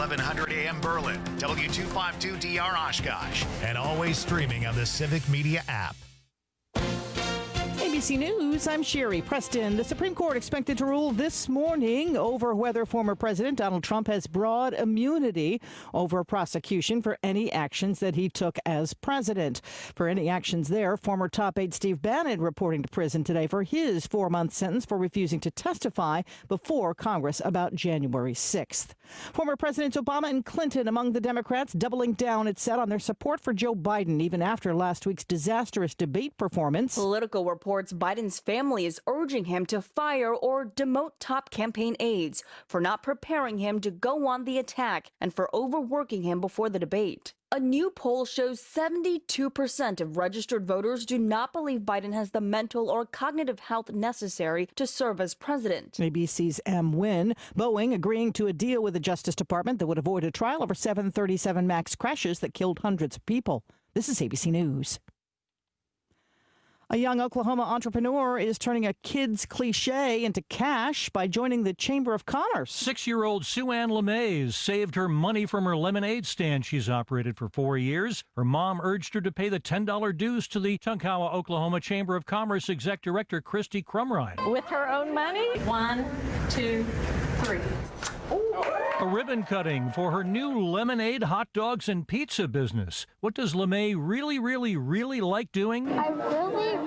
1100 AM Berlin, W252DR Oshkosh, and always streaming on the Civic Media app. ABC News, I'm Sherry Preston. The Supreme Court expected to rule this morning over whether former President Donald Trump has broad immunity over prosecution for any actions that he took as president. For any actions there, former top aide Steve Bannon reporting to prison today for his 4-month sentence for refusing to testify before Congress about January 6th. Former Presidents Obama and Clinton among the Democrats doubling down, it said, on their support for Joe Biden, even after last week's disastrous debate performance. Political reports Biden's family is urging him to fire or demote top campaign aides for not preparing him to go on the attack and for overworking him before the debate. A new poll shows 72% of registered voters do not believe Biden has the mental or cognitive health necessary to serve as president. ABC's M. Wynn. Boeing agreeing to a deal with the Justice Department that would avoid a trial over 737 MAX crashes that killed hundreds of people. This is ABC News. A young Oklahoma entrepreneur is turning a kid's cliche into cash by joining the Chamber of Commerce. 6-year-old Sue Ann LeMays saved her money from her lemonade stand she's operated for 4 years. Her mom urged her to pay the $10 dues to the Tunkhannock, Oklahoma Chamber of Commerce Exec Director Christy Crumrine. With her own money? 1, 2, 3. A ribbon cutting for her new lemonade, hot dogs, and pizza business. What does LeMay really like doing? I really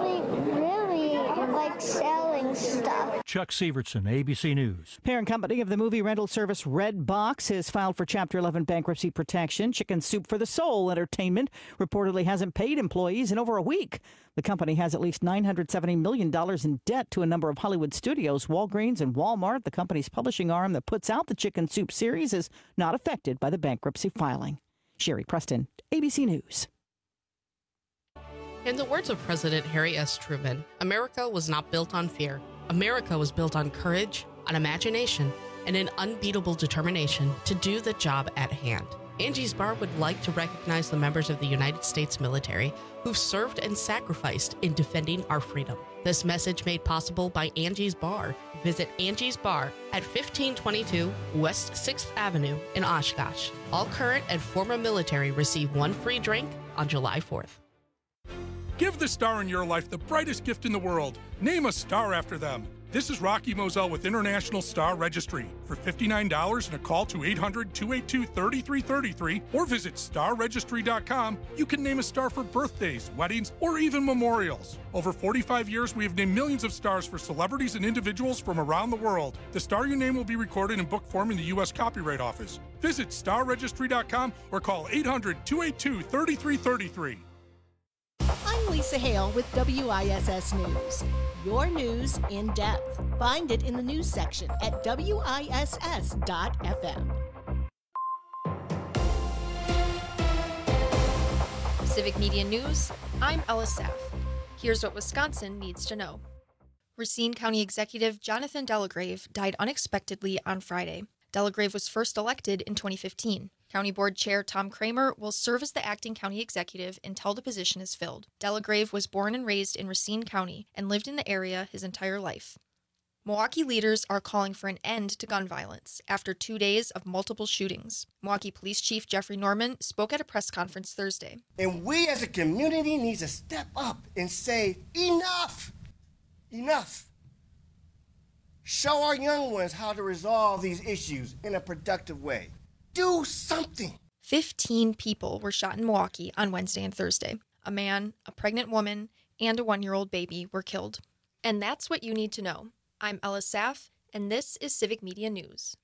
like selling stuff. Chuck Sievertson, ABC News. Parent company of the movie rental service Redbox has filed for Chapter 11 bankruptcy protection. Chicken Soup for the Soul Entertainment reportedly hasn't paid employees in over a week. The company has at least $970 million in debt to a number of Hollywood studios. Walgreens and Walmart, the company's publishing arm that puts out the Chicken Soup series, is not affected by the bankruptcy filing. Sherry Preston, ABC News. In the words of President Harry S. Truman, America was not built on fear. America was built on courage, on imagination, and an unbeatable determination to do the job at hand. Angie's Bar would like to recognize the members of the United States military who've served and sacrificed in defending our freedom. This message made possible by Angie's Bar. Visit Angie's Bar at 1522 West 6th Avenue in Oshkosh. All current and former military receive one free drink on July 4th. Give the star in your life the brightest gift in the world. Name a star after them. This is Rocky Moselle with International Star Registry. For $59 and a call to 800-282-3333 or visit starregistry.com, you can name a star for birthdays, weddings, or even memorials. Over 45 years, we have named millions of stars for celebrities and individuals from around the world. The star you name will be recorded in book form in the U.S. Copyright Office. Visit starregistry.com or call 800-282-3333. I'm Lisa Hale with WISS News. Your news in depth. Find it in the news section at WISS.FM. Civic Media News, I'm Ella Saff. Here's what Wisconsin needs to know. Racine County Executive Jonathan Delagrave died unexpectedly on Friday. Delagrave was first elected in 2015. County Board Chair Tom Kramer will serve as the acting county executive until the position is filled. Delagrave was born and raised in Racine County and lived in the area his entire life. Milwaukee leaders are calling for an end to gun violence after 2 days of multiple shootings. Milwaukee Police Chief Jeffrey Norman spoke at a press conference Thursday. And we as a community need to step up and say, enough! Enough! Show our young ones how to resolve these issues in a productive way. Do something. 15 people were shot in Milwaukee on Wednesday and Thursday. A man, a pregnant woman, and a 1-year-old baby were killed. And that's what you need to know. I'm Ella Saff, and this is Civic Media News.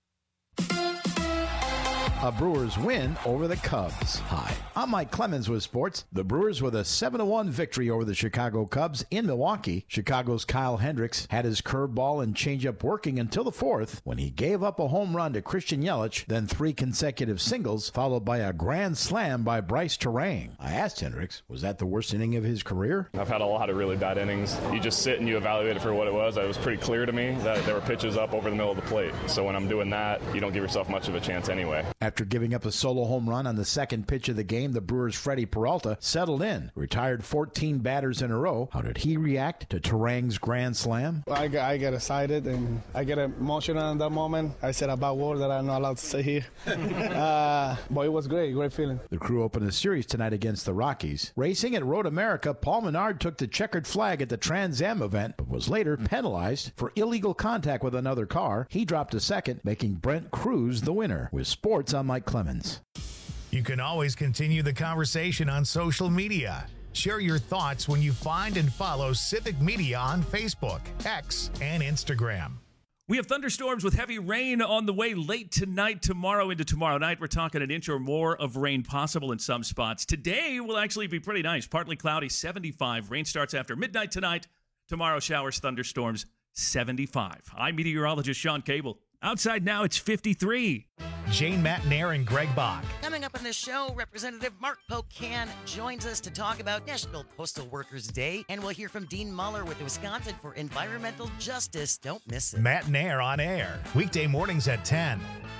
A Brewers win over the Cubs. Hi, I'm Mike Clemens with sports. The Brewers with a 7-1 victory over the Chicago Cubs in Milwaukee. Chicago's Kyle Hendricks had his curveball and changeup working until the fourth when he gave up a home run to Christian Yelich, then 3 consecutive singles, followed by a grand slam by Bryce Terang. I asked Hendricks, was that the worst inning of his career? I've had a lot of really bad innings. You just sit and you evaluate it for what it was. It was pretty clear to me that there were pitches up over the middle of the plate. So when I'm doing that, you don't give yourself much of a chance anyway. After giving up a solo home run on the second pitch of the game, the Brewers' Freddie Peralta settled in, retired 14 batters in a row. How did he react to Turang's grand slam? I get excited and I get emotional in that moment. I said a bad word that I'm not allowed to say here. But it was great feeling. The Crew opened the series tonight against the Rockies. Racing at Road America, Paul Menard took the checkered flag at the Trans Am event, but was later penalized for illegal contact with another car. He dropped to second, making Brent Cruz the winner. With sports, I'm Mike Clemens. You can always continue the conversation on social media. Share your thoughts when you find and follow Civic Media on Facebook, X, and Instagram. We have thunderstorms with heavy rain on the way late tonight, tomorrow into tomorrow night. We're talking an inch or more of rain possible in some spots. Today will actually be pretty nice. Partly cloudy, 75. Rain starts after midnight tonight. Tomorrow, showers, thunderstorms, 75. I'm meteorologist Sean Cable. Outside now, it's 53. Jane Matnair and Greg Bach. Coming up on the show, Representative Mark Pocan joins us to talk about National Postal Workers Day, and we'll hear from Dean Muller with Wisconsin for Environmental Justice. Don't miss it. Matnair on air, weekday mornings at 10.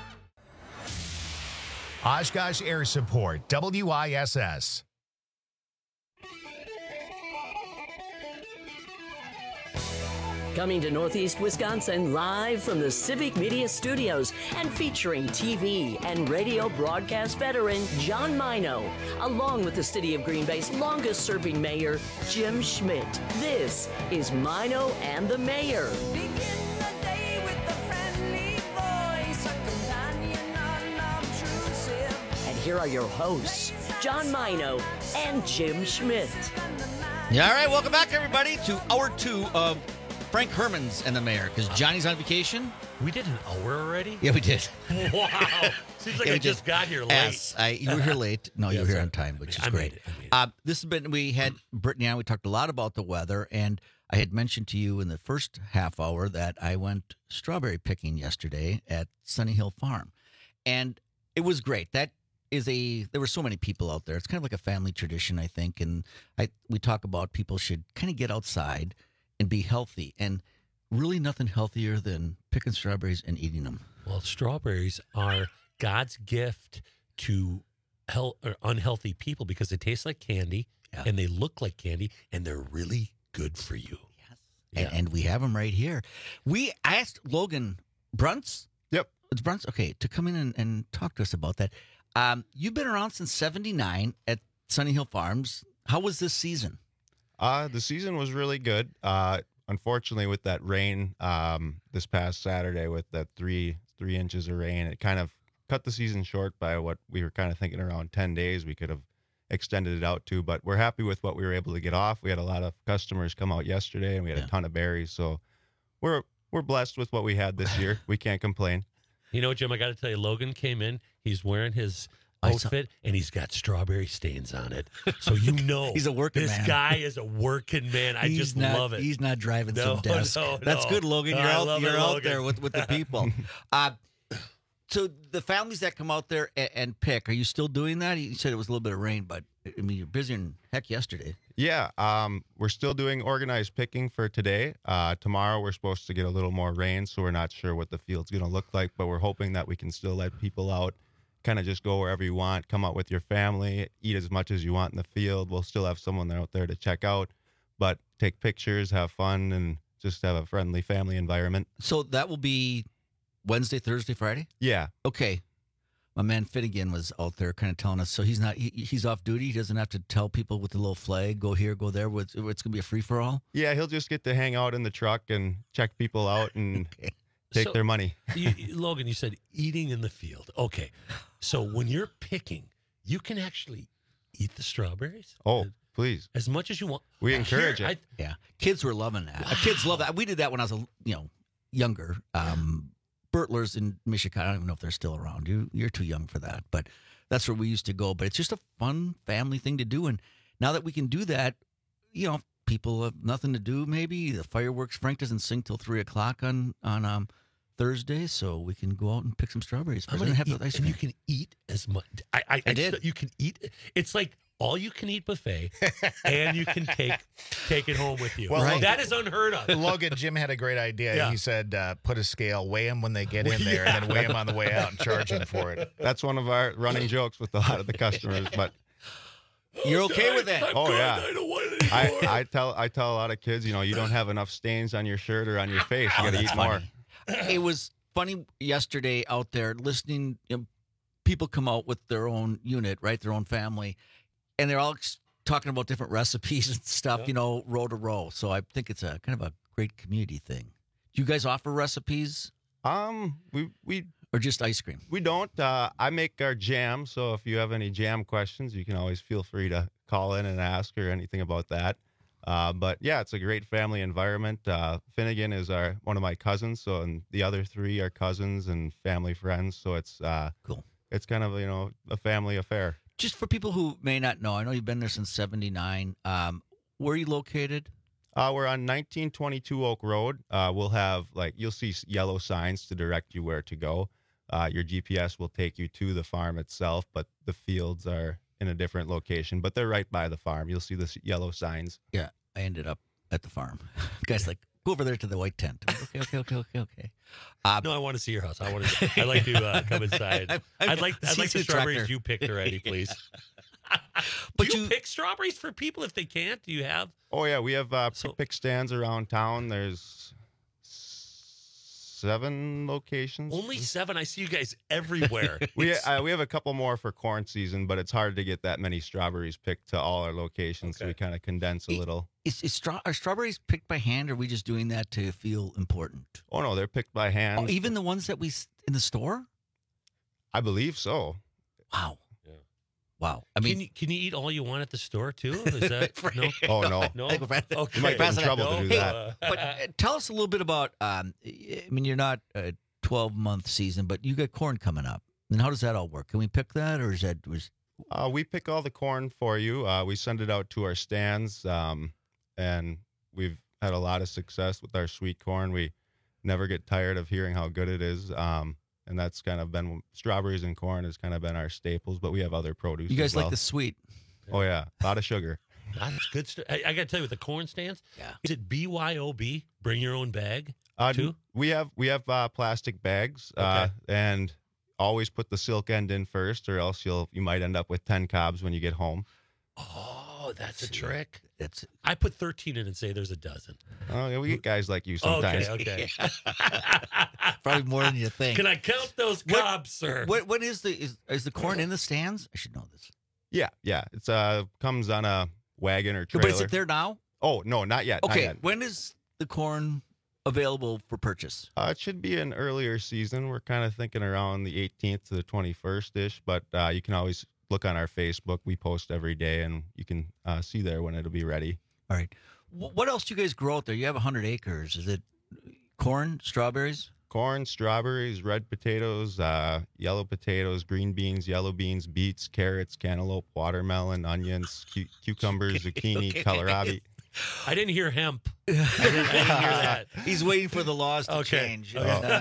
Oshkosh Air Support, WISS. Coming to Northeast Wisconsin live from the Civic Media Studios and featuring TV and radio broadcast veteran John Mino, along with the City of Green Bay's longest-serving mayor, Jim Schmidt. This is Mino and the Mayor. And here are your hosts, John Mino and Jim Schmidt. Yeah, all right, welcome back, everybody, to hour 2 of Frank Herman's and the Mayor, because Johnny's on vacation. We did an hour already? Yeah, we did. Wow. Seems like I just got here late. Yes, you were here late. No, you were here on time, which is great. This has been, we had Brittany on, we talked a lot about the weather, and I had mentioned to you in the first half hour that I went strawberry picking yesterday at Sunny Hill Farm, and it was great. There were so many people out there. It's kind of like a family tradition, I think, and we talk about people should kind of get outside and be healthy, and really nothing healthier than picking strawberries and eating them. Well, strawberries are God's gift to unhealthy people because they taste like candy and they look like candy and they're really good for you. Yes. And we have them right here. I asked Logan Bruntz. Yep. It's Bruntz? Okay, to come in and talk to us about that. You've been around since 79 at Sunny Hill Farms. How was this season? The season was really good. Unfortunately, with that rain this past Saturday, with that 3 inches of rain, it kind of cut the season short by what we were kind of thinking around 10 days. We could have extended it out to, but we're happy with what we were able to get off. We had a lot of customers come out yesterday, and we had a ton of berries. So we're blessed with what we had this year. We can't complain. You know, Jim, I got to tell you, Logan came in. He's wearing his outfit, and he's got strawberry stains on it. So you know he's a working man. This guy is a working man. I just love it. He's not driving some desk. That's good, Logan. You're out there with the people. So the families that come out there and pick, are you still doing that? You said it was a little bit of rain, but I mean, you're busier than heck yesterday. Yeah, we're still doing organized picking for today. Tomorrow we're supposed to get a little more rain, so we're not sure what the field's going to look like, but we're hoping that we can still let people out, kind of just go wherever you want, come out with your family, eat as much as you want in the field. We'll still have someone out there to check out, but take pictures, have fun, and just have a friendly family environment. So that will be Wednesday, Thursday, Friday? Yeah. Okay. My man Finnegan was out there kind of telling us, so he's off duty. He doesn't have to tell people with the little flag, go here, go there. It's going to be a free-for-all? Yeah, he'll just get to hang out in the truck and check people out and take their money. Logan, you said eating in the field. Okay. So when you're picking, you can actually eat the strawberries? Oh, please. As much as you want. We encourage it. Yeah. Kids were loving that. Wow. Kids love that. We did that when I was younger. Bertlers in Michigan. I don't even know if they're still around. You're too young for that, but that's where we used to go. But it's just a fun family thing to do. And now that we can do that, people have nothing to do. Maybe the fireworks. Frank doesn't sing till 3:00 on Thursday, so we can go out and pick some strawberries. And you can eat as much. I did. You can eat. It's like all you can eat buffet, and you can take it home with you. Well, that is unheard of. Logan, Jim had a great idea. Yeah. He said, put a scale, weigh them when they get in there, and then weigh them on the way out and charge them for it. That's one of our running jokes with a lot of the customers, but you're okay with that? Oh yeah. I don't want it anymore. I tell a lot of kids, you don't have enough stains on your shirt or on your face. You got to eat more. It was funny yesterday out there listening. People come out with their own unit, right? Their own family, and they're all talking about different recipes and stuff. Row to row. So I think it's a kind of a great community thing. Do you guys offer recipes? We or just ice cream? We don't. I make our jam, so if you have any jam questions, you can always feel free to call in and ask or anything about that. But yeah, it's a great family environment. Finnegan is one of my cousins, and the other three are cousins and family friends. So it's cool. It's kind of a family affair. Just for people who may not know, I know you've been there since '79. Where are you located? We're on 1922 Oak Road. We'll have you'll see yellow signs to direct you where to go. Your GPS will take you to the farm itself, but the fields are in a different location. But they're right by the farm. You'll see the yellow signs. Yeah, I ended up at the farm. Guys, go over there to the white tent. Okay. No, I want to see your house. I'd like to come inside. I'd like the strawberries you picked already, please. But do you pick strawberries for people if they can't? Do you have? Oh yeah, we have pick stands around town. There's 7 locations. Only 7. I see you guys everywhere. We have a couple more for corn season, but it's hard to get that many strawberries picked to all our locations. So we kind of condense a little. Are strawberries picked by hand, or are we just doing that to feel important? Oh no, they're picked by hand. Oh, even the ones that we in the store? I believe so. Wow. Yeah. Wow. I mean, can you eat all you want at the store too? Is that no? Oh no. No. Okay. You might get in trouble to do that. But tell us a little bit about. I mean, you're not a 12-month season, but you got corn coming up. And how does that all work? Can we pick that, or is that we pick all the corn for you. We send it out to our stands, and we've had a lot of success with our sweet corn. We never get tired of hearing how good it is. And that's kind of been strawberries and corn has kind of been our staples, but we have other produce. You guys as well. like the sweet? Oh yeah, a lot of sugar. That's good stuff. I got to tell you, with the corn stands, yeah. Is it BYOB? Bring your own bag. Too? We have plastic bags, Okay. and always put the silk end in first, or else you might end up with 10 cobs when you get home. Oh, that's a trick. That's I put 13 in and say there's a dozen. Oh yeah, we get guys like you sometimes. Okay. probably more than you think. Can I count those cobs, sir? What is the corn in the stands? I should know this. Yeah. It's comes on a wagon or trailer. But is it there now? Oh no, not yet. Okay, not yet. when is the corn available for purchase? It should be an earlier season. We're kind of thinking around the 18th to the 21st ish, but you can always look on our Facebook. We post every day, and you can see there when it'll be ready. All right. What else do you guys grow out there? You have 100 acres. Is it corn, strawberries? Corn, strawberries, red potatoes, yellow potatoes, green beans, yellow beans, beets, carrots, cantaloupe, watermelon, onions, cucumbers, zucchini, kohlrabi. I didn't hear hemp. I didn't hear that. He's waiting for the laws to change.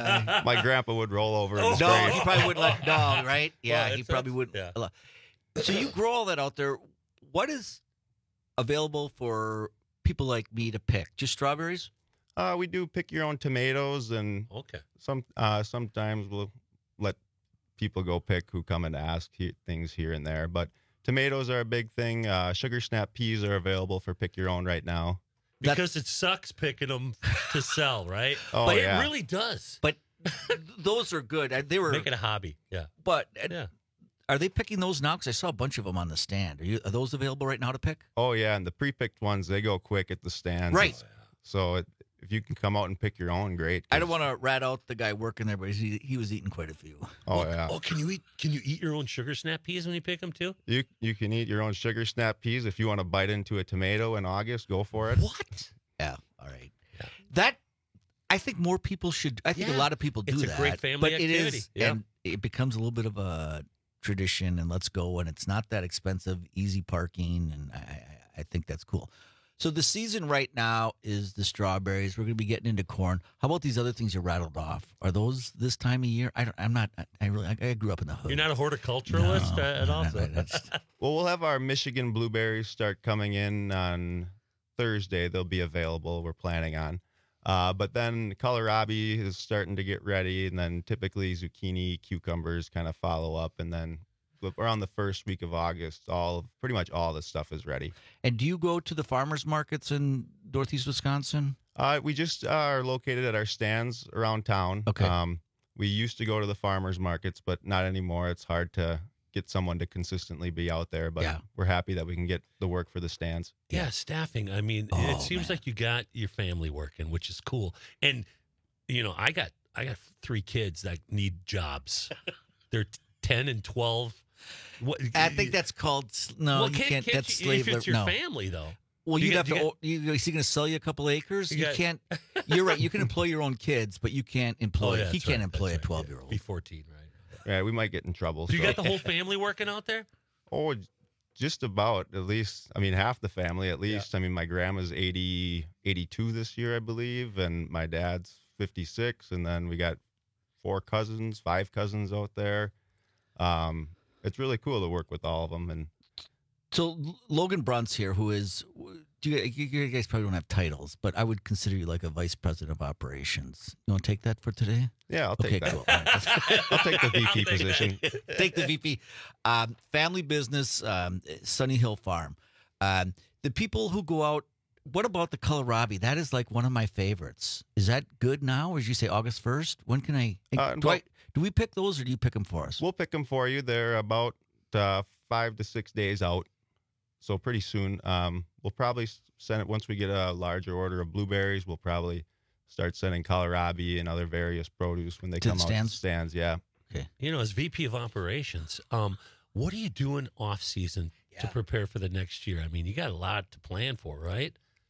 My grandpa would roll over in his No, grave. he probably wouldn't let no, right? Yeah, Well, he probably wouldn't. yeah. Allow. So you grow all that out there. What is available for people like me to pick? Just strawberries? We do pick your own tomatoes, and Okay. sometimes we'll let people go pick who come and ask things here and there. But tomatoes are a big thing. Sugar snap peas are available for pick your own right now. Because it sucks picking them to sell, right? Oh, but yeah. it really does. But those are good. They were Make it a hobby. Yeah. But Yeah. are they picking those now? Because I saw a bunch of them on the stand. Are those available right now to pick? Oh yeah, and the pre-picked ones, they go quick at the stands. Right. So if you can come out and pick your own, great. I don't want to rat out the guy working there, but he was eating quite a few. Oh yeah. Oh, can you eat your own sugar snap peas when you pick them too? You can eat your own sugar snap peas. If you want to bite into a tomato in August, go for it. What? Yeah. All right. Yeah. That I think more people should. I think a lot of people do that. It's a great family but activity. It is, Yeah. and it becomes a little bit of a tradition. And let's go, and it's not that expensive, easy parking, and I think that's cool. So the season right now is the strawberries. We're going to be getting into corn. How about these other things you rattled off? Are those this time of year? I grew up in the hood. You're not a horticulturalist at all. Well, we'll have our Michigan blueberries start coming in on Thursday. They'll be available, we're planning on. But then kohlrabi is starting to get ready, and then typically zucchini, cucumbers kind of follow up, and then around the first week of August, pretty much all the stuff is ready. And do you go to the farmers markets in Northeast Wisconsin? We just are located at our stands around town. Okay. We used to go to the farmers markets, but not anymore. It's hard to get someone to consistently be out there, but we're happy that we can get the work for the stands. Yeah, staffing. I mean, it seems like you got your family working, which is cool. And I got 3 kids that need jobs. They're 10 and 12. I think that's called you can't. That's slave. If it's your family, though. Well, is he going to sell you a couple acres? You can't. You're right. You can employ your own kids, but you can't employ. He can't employ a 12-year-old. Be 14, right? Yeah, we might get in trouble. Do you got the whole family working out there? Oh, just about. At least, I mean, half the family at least. Yeah. I mean, my grandma's 82 this year, I believe, and my dad's 56, and then we got 5 cousins out there. It's really cool to work with all of them. And so Logan Bruntz here, who is, you guys probably don't have titles, but I would consider you like a vice president of operations. You want to take that for today? Yeah, I'll take that. Cool. I'll take the VP position. Take the VP. Family business, Sunny Hill Farm. The people who go out, what about the kohlrabi? That is like one of my favorites. Is that good now, or did you say August 1st? When can I? Do we pick those, or do you pick them for us? We'll pick them for you. They're about 5 to 6 days out, so pretty soon. We'll probably send it once we get a larger order of blueberries. We'll probably start sending kohlrabi and other various produce when they come out to stands. Yeah. Okay. As VP of operations, what are you doing off season to prepare for the next year? I mean, you got a lot to plan for, right?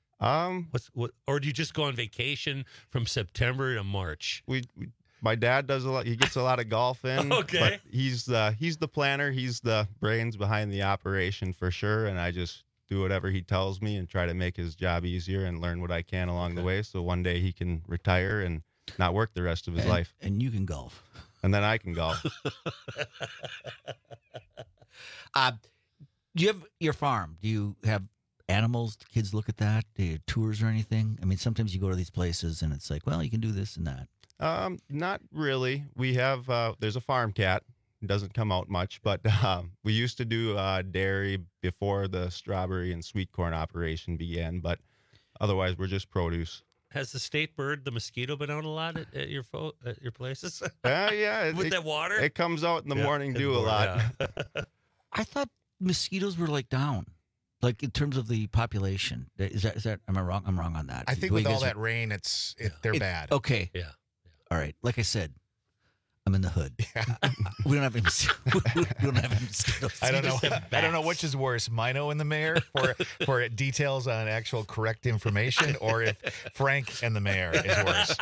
Or do you just go on vacation from September to March? My dad does a lot. He gets a lot of golf in. Okay. But he's the planner. He's the brains behind the operation for sure. And I just do whatever he tells me and try to make his job easier and learn what I can along the way. So one day he can retire and not work the rest of his life. And you can golf. And then I can golf. Do you have your farm? Do you have animals? Do kids look at that? Do you have tours or anything? I mean, sometimes you go to these places and it's like, well, you can do this and that. Not really. We have, there's a farm cat. It doesn't come out much, but we used to do dairy before the strawberry and sweet corn operation began, but otherwise we're just produce. Has the state bird, the mosquito, been out a lot at your places? Yeah. With that water? It comes out in the morning dew a lot. Yeah. I thought mosquitoes were like down. Like in terms of the population. Is that am I wrong? I'm wrong on that. I think with all that rain, they're bad. Okay. Yeah. All right. Like I said, I'm in the hood. Yeah. We don't have any mosquitoes. I don't know which is worse, Mino and the mayor for details on actual correct information, or if Frank and the mayor is worse.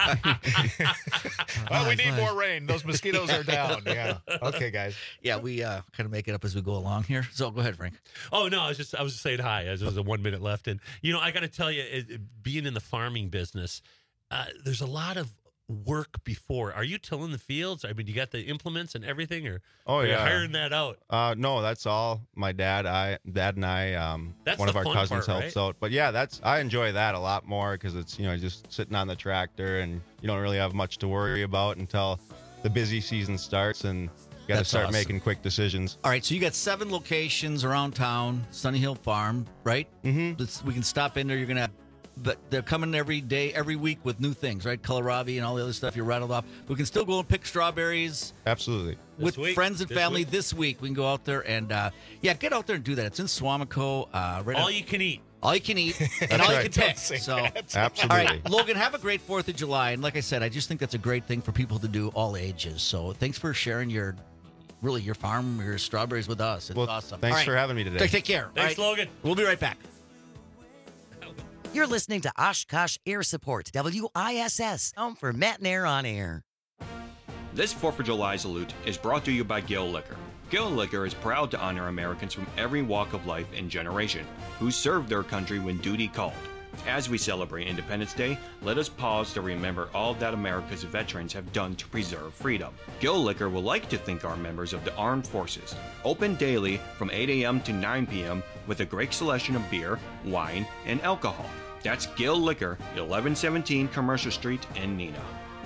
Well, we need more rain. Those mosquitoes are down. Yeah. Okay, guys. Yeah, we kind of make it up as we go along here. So go ahead, Frank. Oh no, I was just saying hi. As there was 1 minute left, and I got to tell you, being in the farming business, there's a lot of work before. Are you tilling the fields? I mean, you got the implements and everything, or are you hiring that out? No, that's all my dad and I, that's one of our cousins part, helps out. But yeah, I enjoy that a lot more because it's, just sitting on the tractor and you don't really have much to worry about until the busy season starts and you got to start making quick decisions. All right, so you got 7 locations around town, Sunny Hill Farm, right? Mm-hmm. We can stop in there. You're going to But they're coming every day, every week with new things, right? Kohlrabi and all the other stuff you rattled off. We can still go and pick strawberries. Absolutely. With friends and family this week. We can go out there and, get out there and do that. It's in Swamico. All you can eat. All you can eat and all you can pick. So, All absolutely. right, Logan, have a great 4th of July. And like I said, I just think that's a great thing for people to do all ages. So thanks for sharing your farm, your strawberries with us. It's awesome. Thanks for having me today. Take care. Thanks, Logan. We'll be right back. You're listening to Oshkosh Air Support, WISS, home for Matt and Air on Air. This 4th of July salute is brought to you by Gill Liquor. Gill Liquor is proud to honor Americans from every walk of life and generation who served their country when duty called. As we celebrate Independence Day, let us pause to remember all that America's veterans have done to preserve freedom. Gill Liquor would like to thank our members of the Armed Forces. Open daily from 8 a.m. to 9 p.m. with a great selection of beer, wine, and alcohol. That's Gill Liquor, 1117 Commercial Street in Neenah.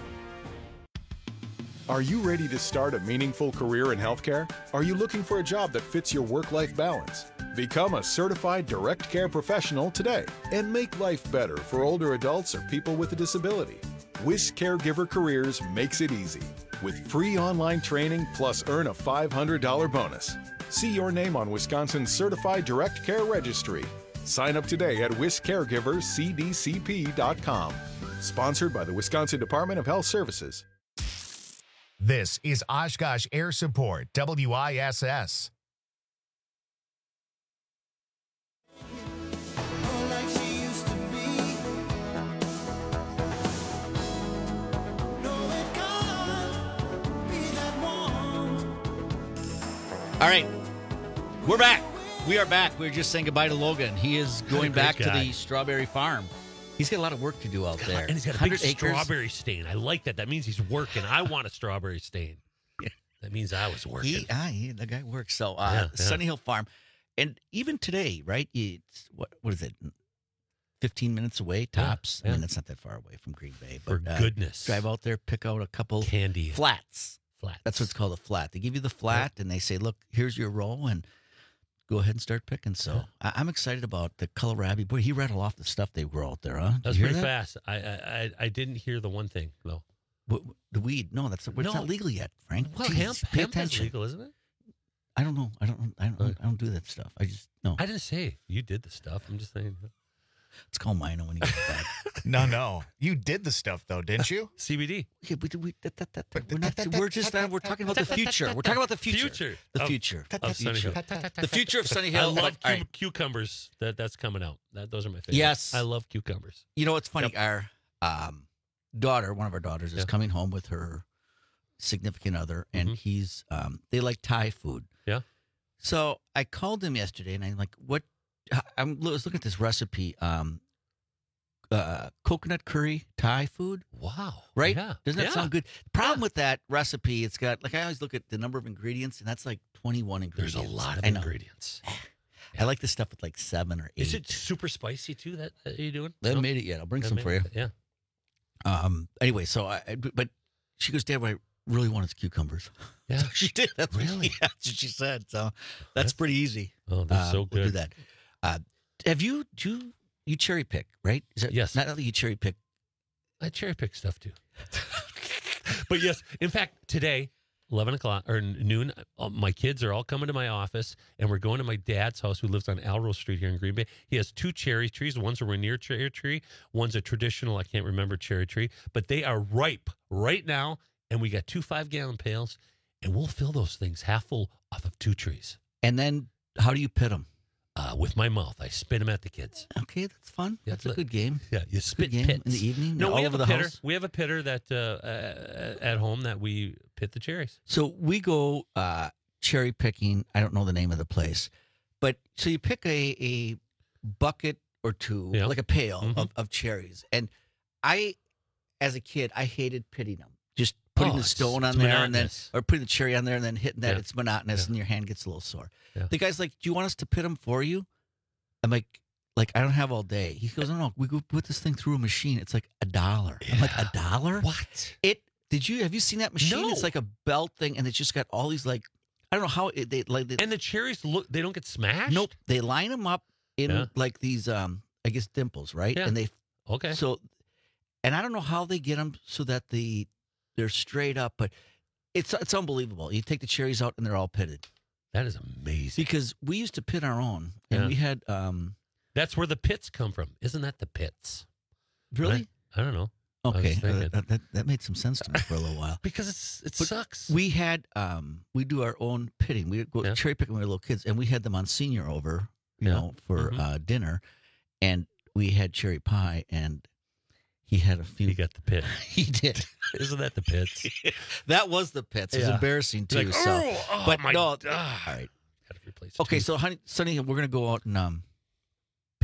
Are you ready to start a meaningful career in healthcare? Are you looking for a job that fits your work-life balance? Become a certified direct care professional today and make life better for older adults or people with a disability. WIS Caregiver Careers makes it easy with free online training plus earn a $500 bonus. See your name on Wisconsin's Certified Direct Care Registry. Sign up today at wiscaregivercdcp.com. Sponsored by the Wisconsin Department of Health Services. This is Oshkosh Air Support, WISS. All right, we're back. We are back. We were just saying goodbye to Logan. He is going back to the strawberry farm. He's got a lot of work to do out there. And he's got a big strawberry stain. I like that. That means he's working. I want a strawberry stain. That means I was working. The guy works. So, Sunny Hill Farm. And even today, right? It's, what is it? 15 minutes away, tops. Yeah. I mean, that's not that far away from Green Bay. For goodness. Drive out there, pick out a couple candy flats. That's what's called a flat. They give you the flat, and they say, look, here's your roll, and go ahead and start picking. So I'm excited about the kohlrabi. Boy, he rattled off the stuff they grow out there, huh? That's pretty fast. I didn't hear the one thing, though. The weed? No, it's not legal yet, Frank. Well, Jeez, hemp is legal, isn't it? I don't know. I don't do that stuff. No. I didn't say you did the stuff. I'm just saying. Let's call Mino when he gets back. No. You did the stuff, though, didn't you? CBD. Yeah, we're talking about the future. We're talking about the future. The future of Sunny Hill. The future of Sunny Hill. I love cucumbers. That's coming out. Those are my favorite. Yes. I love cucumbers. You know what's funny? Our daughter, one of our daughters, is coming home with her significant other, and he's they like Thai food. Yeah. So I called him yesterday, and I'm like, what? I was looking at this recipe, coconut curry Thai food. Wow. Right? Yeah. Doesn't that sound good? The problem with that recipe, it's got, I always look at the number of ingredients, and that's like 21 ingredients. There's a lot of ingredients. I like the stuff with like 7 or 8. Is it super spicy, too, that you're doing? They haven't made it yet. I'll bring some for you. Yeah. Anyway, but she goes, Dad, what I really want is cucumbers. Yeah. So she did. That's really? That's what she said. So that's pretty easy. Oh, that's so good. We'll do that. Have you cherry pick, right? Yes. Not only you cherry pick. I cherry pick stuff too. But yes, in fact, today, 11 o'clock or noon, my kids are all coming to my office, and we're going to my dad's house, who lives on Alrose Street here in Green Bay. He has 2 cherry trees. One's a Rainier cherry tree. One's a traditional, I can't remember, cherry tree. But they are ripe right now, and we got 2 5-gallon pails, and we'll fill those things half full off of 2 trees. And then how do you pit them? With my mouth. I spit them at the kids. Okay, that's fun. That's a good game. Yeah, you spit game pits. in the evening. No, all over the house. We have a pitter that at home that we pit the cherries. So we go cherry picking. I don't know the name of the place, but so you pick a bucket or 2, like a pail of cherries. And as a kid, I hated pitting them. Just putting the stone on there or putting the cherry on there and then hitting that. It's monotonous and your hand gets a little sore. Yeah. The guy's like, do you want us to pit them for you? I'm like I don't have all day. He goes, no, we go put this thing through a machine. It's like $1. I'm like, $1? What? Have you seen that machine? No. It's like a belt thing, and it's just got all these I don't know how and the cherries they don't get smashed. Nope, they line them up in like these I guess dimples, right? Yeah. And they so, and I don't know how they get them so that they're straight up, but it's unbelievable. You take the cherries out and they're all pitted. That is amazing. Because we used to pit our own, and we had. That's where the pits come from, isn't that the pits? Really? I don't know. Okay, that made some sense to me for a little while. Because it sucks. We had we do our own pitting. We go cherry picking when we were little kids, and we had the Monsignor over, you know, for dinner, and we had cherry pie, and he had a few. He got the pit. He did. Isn't that the pits? That was the pits. It was embarrassing too. But no, all right. Gotta replace. Okay, so Sunny, we're gonna go out and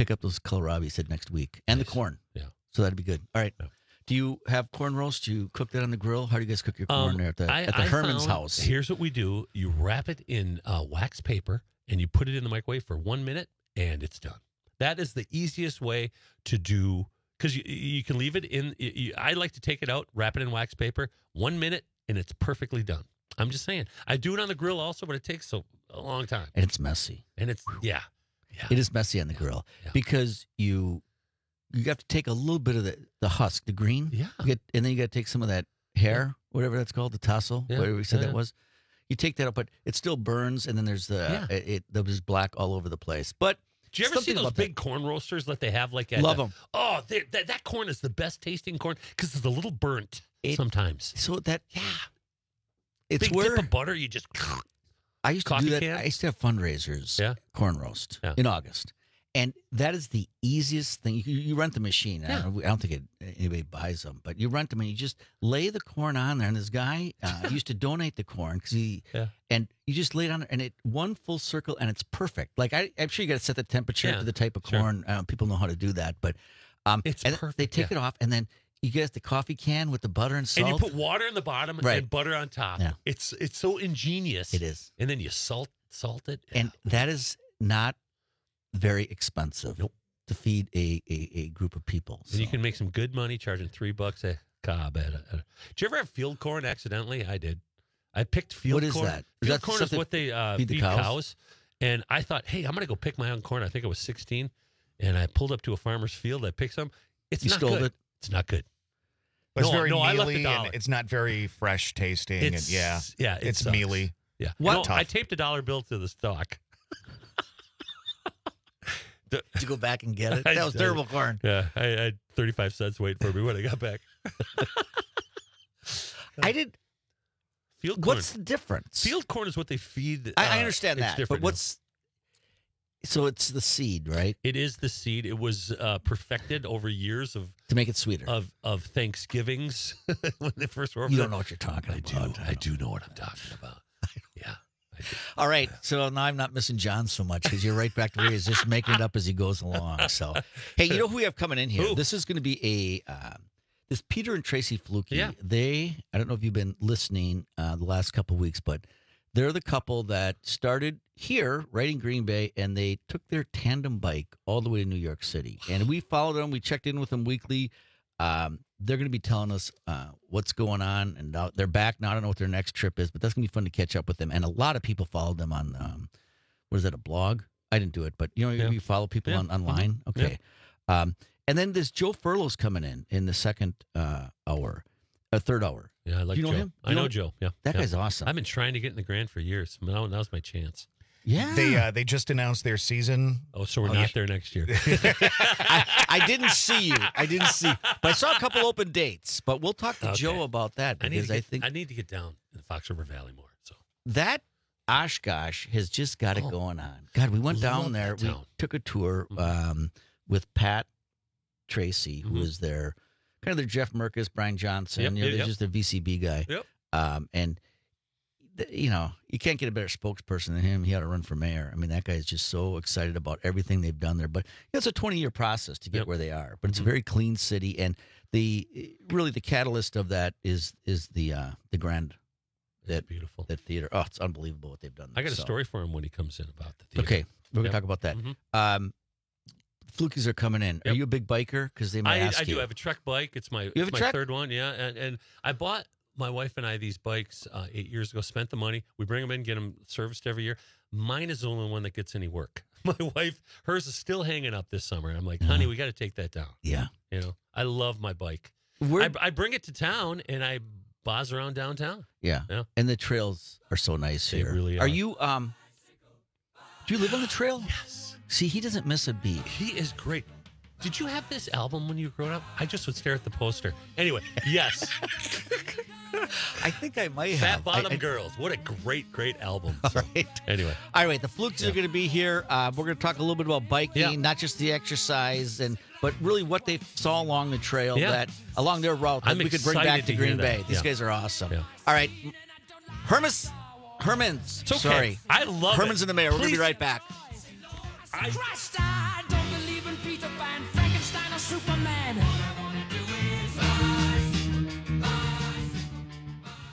pick up those kohlrabi, he said, next week. And the corn. Yeah. So that'd be good. All right. Do you have corn roast? Do you cook that on the grill? How do you guys cook your corn there at the Herman's house? Here's what we do. You wrap it in wax paper, and you put it in the microwave for 1 minute, and it's done. That is the easiest way to do, because you can leave it in. I like to take it out, wrap it in wax paper, 1 minute, and it's perfectly done. I'm just saying. I do it on the grill also, but it takes a long time. And it's messy. And it's, yeah. It is messy on the grill because you have to take a little bit of the husk, the green. Yeah. And then you got to take some of that hair, whatever that's called, the tassel, whatever we said that was. You take that up, but it still burns, and then there's there's black all over the place. But do you ever see those big corn roasters that they have like at Love them. Oh, that corn is the best tasting corn because it's a little burnt sometimes. So that it's big where dip of butter, you just I used to do that. can? I used to have fundraisers, corn roast in August. And that is the easiest thing. You rent the machine. I don't think anybody buys them, but you rent them and you just lay the corn on there. And this guy used to donate the corn and you just lay it on there, and it one full circle, and it's perfect. Like I'm sure you got to set the temperature to the type of corn. People know how to do that, but it's and perfect. They take it off, and then you get the coffee can with the butter and salt, and you put water in the bottom and butter on top. Yeah. It's so ingenious. It is, and then you salt it, and that is not very expensive to feed a group of people. And you can make some good money charging $3 a cob. Did you ever have field corn accidentally? I did. I picked field corn. What is that? Field corn is what they feed the cows? And I thought, hey, I'm going to go pick my own corn. I think I was 16. And I pulled up to a farmer's field. I picked some. It's not stole good. it? It's not good. It's very I left mealy, $1. and it's not very fresh tasting. It's mealy. Yeah. I taped $1 bill to the stalk. Did you go back and get it? That was terrible corn. Yeah, I had 35 cents waiting for me when I got back. I did. Field corn. What's the difference? Field corn is what they feed. I understand that, but now. So it's the seed, right? It is the seed. It was perfected over years to make it sweeter of Thanksgivings when they first were. You don't know what you're talking about. I do know what I'm talking about. Yeah. All right, so now I'm not missing John so much because you're right back to where he's just making it up as he goes along. So, hey, you know who we have coming in here? Who? This is going to be this Peter and Tracy Fluke. Yeah. I don't know if you've been listening the last couple of weeks, but they're the couple that started here, right in Green Bay, and they took their tandem bike all the way to New York City. And we followed them. We checked in with them weekly. They're going to be telling us what's going on, and they're back now. I don't know what their next trip is, but that's going to be fun to catch up with them. And a lot of people followed them on, what is that, a blog? I didn't do it, but you follow people online? Mm-hmm. Okay. Yeah. And then this Joe Furlow's coming in the third hour. Yeah, I like Do you know Joe. him? I know Joe. Yeah, That guy's awesome. I've been trying to get in the Grand for years. Now's my chance. Yeah. They just announced their season. Oh, so we're not there next year. I didn't see you. But I saw a couple open dates. But we'll talk to Joe about that because I think I need to get down in the Fox River Valley more. So that Oshkosh has just got it going on. God, we went down there. We took a tour with Pat Tracy, who was their kind of their Jeff Merkus, Brian Johnson. They're just a VCB guy. Yep. And you can't get a better spokesperson than him. He ought to run for mayor. I mean, that guy is just so excited about everything they've done there. But it's a 20-year process to get where they are. But it's a very clean city, and the catalyst of that is the Grand. That beautiful. That theater. Oh, it's unbelievable what they've done there. I got a story for him when he comes in about the theater. Okay, we're gonna talk about that. Flukies are coming in. Are you a big biker? Because they might ask you. I do. I have a Trek bike. It's my third one. Yeah, and I bought my wife and I these bikes 8 years ago. Spent the money. We bring them in, get them serviced every year. Mine is the only one that gets any work. My wife, hers is still hanging up this summer. I'm like, honey, we got to take that down. Yeah. I love my bike. I bring it to town and I buzz around downtown. Yeah. And the trails are so nice here. They really are. Are you? Do you live on the trail? Yes. See, he doesn't miss a beat. He is great. Did you have this album when you were growing up? I just would stare at the poster. Anyway, yes. I think I might have. Fat Bottom Girls. What a great album. All right. Anyway. All right. The Flukes are going to be here. We're going to talk a little bit about biking, not just the exercise, but really what they saw along the trail, along their route that we could bring back to Green Bay. These guys are awesome. Yeah. All right. Herman's. It's okay. Sorry. I love Herman's it. and the Mayor. We're going to be right back. Christ, I don't believe in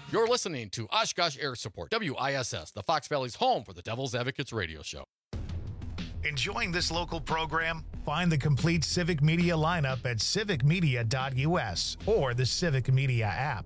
You're listening to Oshkosh Air Support, WISS, the Fox Valley's home for the Devil's Advocates radio show. Enjoying this local program? Find the complete Civic Media lineup at civicmedia.us or the Civic Media app.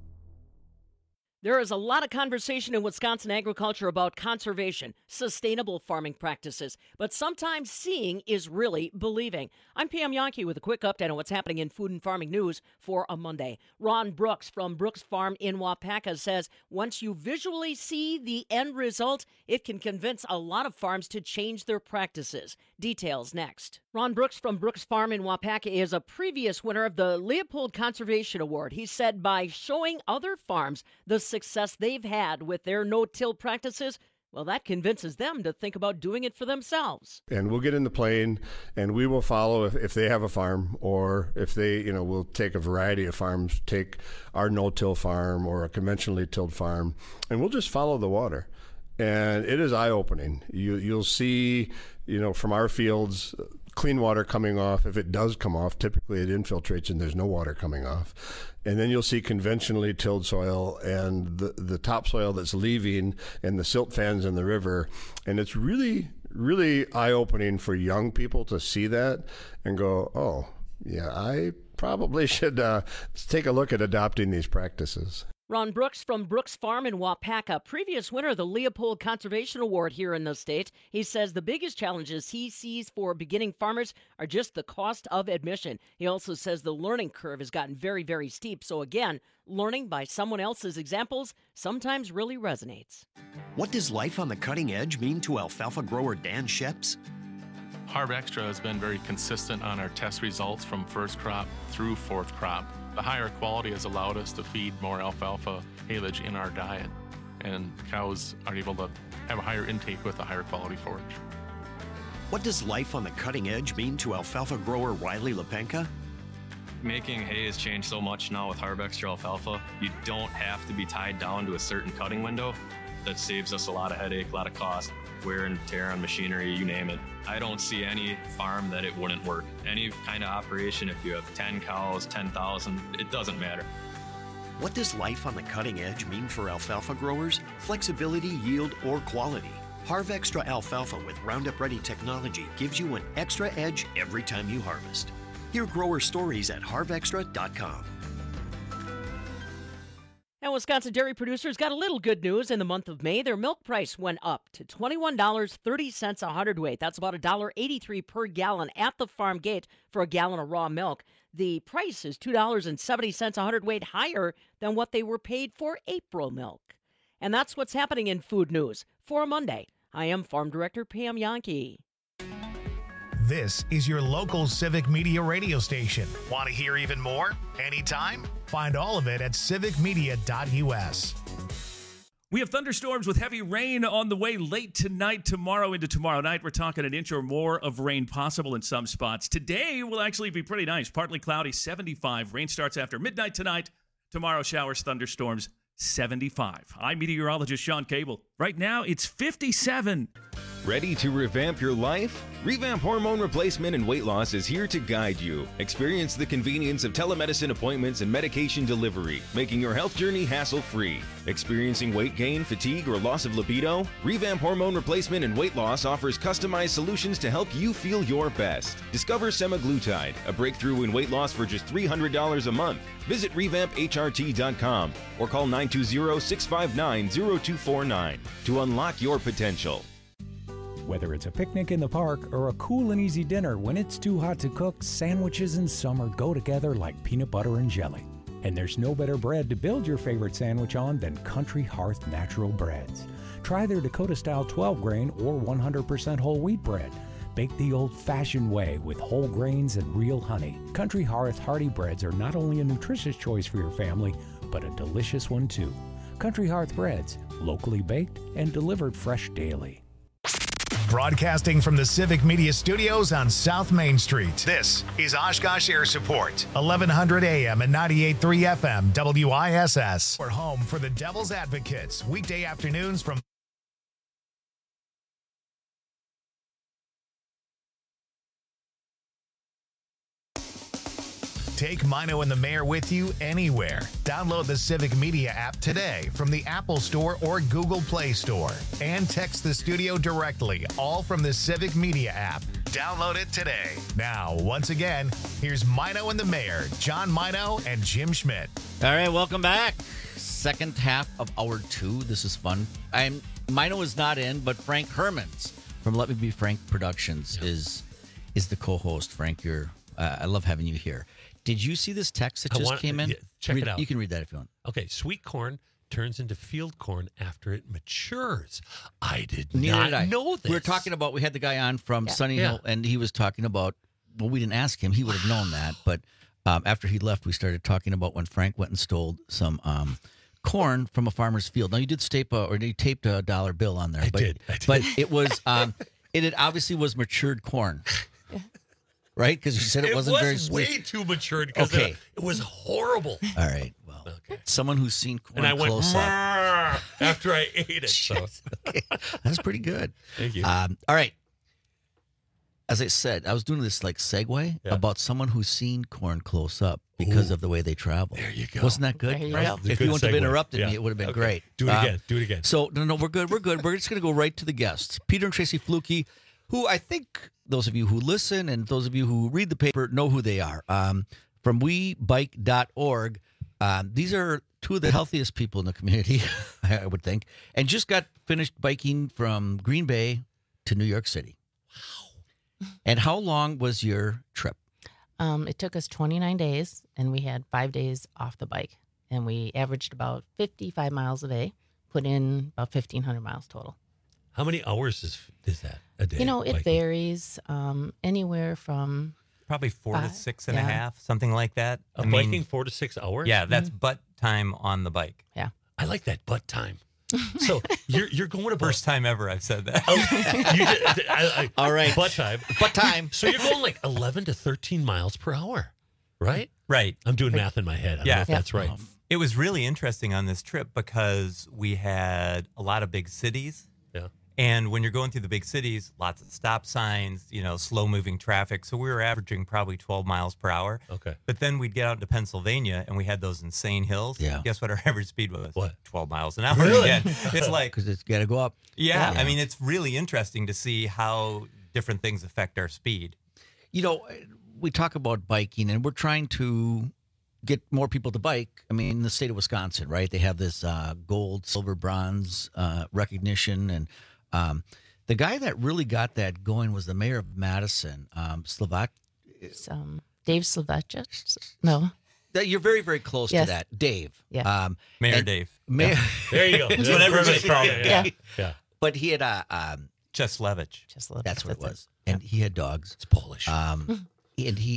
There is a lot of conversation in Wisconsin agriculture about conservation, sustainable farming practices, but sometimes seeing is really believing. I'm Pam Yonke with a quick update on what's happening in food and farming news for a Monday. Ron Brooks from Brooks Farm in Waupaca says once you visually see the end result, it can convince a lot of farms to change their practices. Details next. Ron Brooks from Brooks Farm in Waupaca is a previous winner of the Leopold Conservation Award. He said by showing other farms the success they've had with their no-till practices, well, that convinces them to think about doing it for themselves. And we'll get in the plane and we will follow if they have a farm, or if they, we'll take a variety of farms, take our no-till farm or a conventionally tilled farm, and we'll just follow the water. And it is eye-opening. You'll see, from our fields, clean water coming off. If it does come off, typically it infiltrates and there's no water coming off. And then you'll see conventionally tilled soil and the topsoil that's leaving and the silt fans in the river. And it's really, really eye-opening for young people to see that and go, oh, yeah, I probably should take a look at adopting these practices. Ron Brooks from Brooks Farm in Waupaca, previous winner of the Leopold Conservation Award here in the state. He says the biggest challenges he sees for beginning farmers are just the cost of admission. He also says the learning curve has gotten very, very steep. So again, learning by someone else's examples sometimes really resonates. What does life on the cutting edge mean to alfalfa grower Dan Sheps? Harv Extra has been very consistent on our test results from first crop through fourth crop. The higher quality has allowed us to feed more alfalfa haylage in our diet, and cows are able to have a higher intake with a higher quality forage. What does life on the cutting edge mean to alfalfa grower Riley Lepenka? Making hay has changed so much now with Harv Extra alfalfa. You don't have to be tied down to a certain cutting window. That saves us a lot of headache, a lot of cost, wear and tear on machinery, you name it. I don't see any farm that it wouldn't work. Any kind of operation, if you have 10 cows, 10,000, it doesn't matter. What does life on the cutting edge mean for alfalfa growers? Flexibility, yield, or quality? Harv Extra alfalfa with Roundup Ready technology gives you an extra edge every time you harvest. Hear grower stories at harvextra.com. And Wisconsin dairy producers got a little good news in the month of May. Their milk price went up to $21.30 a hundredweight. That's about $1.83 per gallon at the farm gate for a gallon of raw milk. The price is $2.70 a hundredweight higher than what they were paid for April milk. And that's what's happening in food news for a Monday. I am Farm Director Pam Yonke. This is your local Civic Media radio station. Want to hear even more? Anytime? Find all of it at civicmedia.us. We have thunderstorms with heavy rain on the way late tonight, tomorrow into tomorrow night. We're talking an inch or more of rain possible in some spots. Today will actually be pretty nice. Partly cloudy, 75. Rain starts after midnight tonight. Tomorrow, showers, thunderstorms, 75. I'm meteorologist Sean Cable. Right now, it's 57. Ready to revamp your life? Revamp Hormone Replacement and Weight Loss is here to guide you. Experience the convenience of telemedicine appointments and medication delivery, making your health journey hassle-free. Experiencing weight gain, fatigue, or loss of libido? Revamp Hormone Replacement and Weight Loss offers customized solutions to help you feel your best. Discover semaglutide, a breakthrough in weight loss for just $300 a month. Visit revampHRT.com or call 920-659-0249 to unlock your potential. Whether it's a picnic in the park or a cool and easy dinner when it's too hot to cook, sandwiches in summer go together like peanut butter and jelly. And there's no better bread to build your favorite sandwich on than Country Hearth Natural Breads. Try their Dakota-style 12-grain or 100% whole wheat bread. Baked the old-fashioned way with whole grains and real honey. Country Hearth Hearty Breads are not only a nutritious choice for your family, but a delicious one too. Country Hearth Breads, locally baked and delivered fresh daily. Broadcasting from the Civic Media Studios on South Main Street, this is Oshkosh Air Support, 1100 AM and 98.3 FM, WISS. We're home for the Devil's Advocates, weekday afternoons from Take Mino and the Mayor with you anywhere. Download the Civic Media app today from the Apple Store or Google Play Store. And text the studio directly, all from the Civic Media app. Download it today. Now, once again, here's Mino and the Mayor, John Mino and Jim Schmidt. All right, welcome back. Second half of hour 2. This is fun. Mino is not in, but Frank Hermans from Let Me Be Frank Productions is the co-host. Frank, I love having you here. Did you see this text that just came in? Check it out. You can read that if you want. Okay, sweet corn turns into field corn after it matures. I did Neither not did I. know this. We had the guy on from Sunny Hill, and he was talking about, well, we didn't ask him. He would have known that. But after he left, we started talking about when Frank went and stole some corn from a farmer's field. Now, you did taped a dollar bill on there. I did. But it was, it obviously was matured corn. Right? Because you said it wasn't very sweet. Way too matured because it was horrible. All right. Well, someone who's seen corn and I went close up after I ate it. So. Okay. That's pretty good. Thank you. All right. As I said, I was doing this segue about someone who's seen corn close up because of the way they travel. There you go. Wasn't that good? There you go. If you wouldn't have interrupted me, it would have been great. Do it again. So, no, we're good. We're just going to go right to the guests. Peter and Tracy Fluke, who I think those of you who listen and those of you who read the paper know who they are. From WeBike.org. These are two of the healthiest people in the community, I would think, and just got finished biking from Green Bay to New York City. Wow. And how long was your trip? It took us 29 days, and we had 5 days off the bike. And we averaged about 55 miles a day, put in about 1,500 miles total. How many hours is that a day? It varies anywhere from... Probably 4 to 6.5, something like that. Biking 4 to 6 hours? Yeah, that's butt time on the bike. Yeah. I like that butt time. So you're going about... First time ever I've said that. All right. Butt time. Butt time. So you're going like 11 to 13 miles per hour, right? Right. I'm doing math in my head. I don't know if that's right. It was really interesting on this trip because we had a lot of big cities. Yeah. And when you're going through the big cities, lots of stop signs, slow-moving traffic. So we were averaging probably 12 miles per hour. Okay. But then we'd get out into Pennsylvania, and we had those insane hills. Yeah. Guess what our average speed was? What? 12 miles an hour. Really? Again. It's like... Because it's got to go up. Yeah. I mean, it's really interesting to see how different things affect our speed. We talk about biking, and we're trying to get more people to bike. I mean, in the state of Wisconsin, right? They have this gold, silver, bronze recognition, and the guy that really got that going was the mayor of Madison, Dave Slovacek? No. You're very, very close to that. Dave. Yeah. Mayor Dave. Mayor. There you go. That's what everybody called him. Yeah. But he had Cheslevich. That's what it was. And he had dogs. It's Polish. And he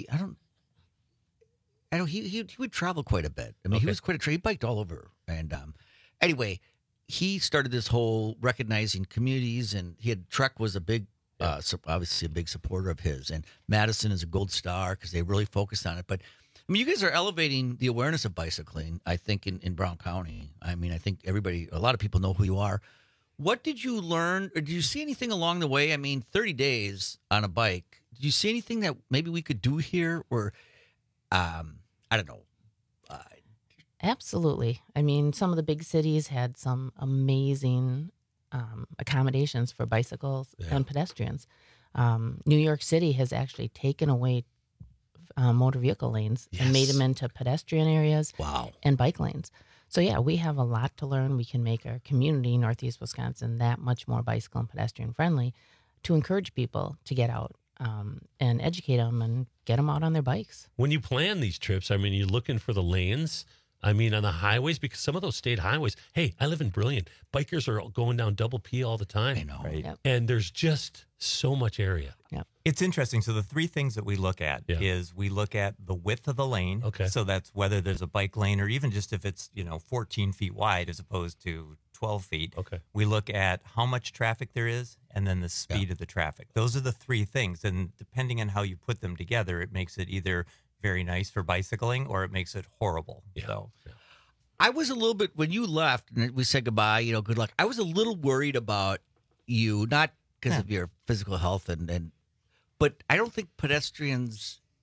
would travel quite a bit. I mean, he was quite he biked all over. And anyway, he started this whole recognizing communities, and Trek was a big, obviously a big supporter of his. And Madison is a gold star because they really focused on it. But I mean, you guys are elevating the awareness of bicycling, I think, in Brown County. I mean, I think a lot of people know who you are. What did you learn, or did you see anything along the way? I mean, 30 days on a bike. Did you see anything that maybe we could do here, or I don't know? Absolutely. I mean, some of the big cities had some amazing accommodations for bicycles and pedestrians. New York City has actually taken away motor vehicle lanes and made them into pedestrian areas and bike lanes. So, yeah, we have a lot to learn. We can make our community, Northeast Wisconsin, that much more bicycle and pedestrian friendly to encourage people to get out and educate them and get them out on their bikes. When you plan these trips, I mean, you're looking for the lanes. I mean, on the highways, because some of those state highways, hey, I live in Brilliant. Bikers are going down Double P all the time. I know. Right. Yep. And there's just so much area. Yep. It's interesting. So the three things that we look at is we look at the width of the lane. Okay. So that's whether there's a bike lane or even just if it's, 14 feet wide as opposed to 12 feet. Okay. We look at how much traffic there is and then the speed of the traffic. Those are the three things. And depending on how you put them together, it makes it either very nice for bicycling or it makes it horrible. Yeah. So I was a little bit, when you left and we said goodbye, good luck. I was a little worried about you, not because of your physical health but I don't think pedestrians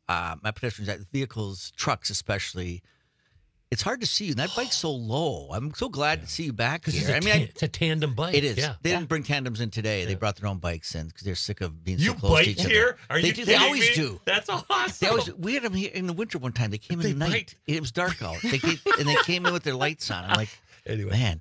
not pedestrians, vehicles, trucks especially, it's hard to see you. And that bike's so low. I'm so glad to see you back here. It's a tandem bike. It is. Yeah. They didn't bring tandems in today. They brought their own bikes in because they're sick of being You so close bike to each other. here? Are they you do. They kidding always me? do. That's awesome. They always. We had them here in the winter one time. They came in the night. bite. It was dark out. They came in with their lights on. I'm like, anyway, man,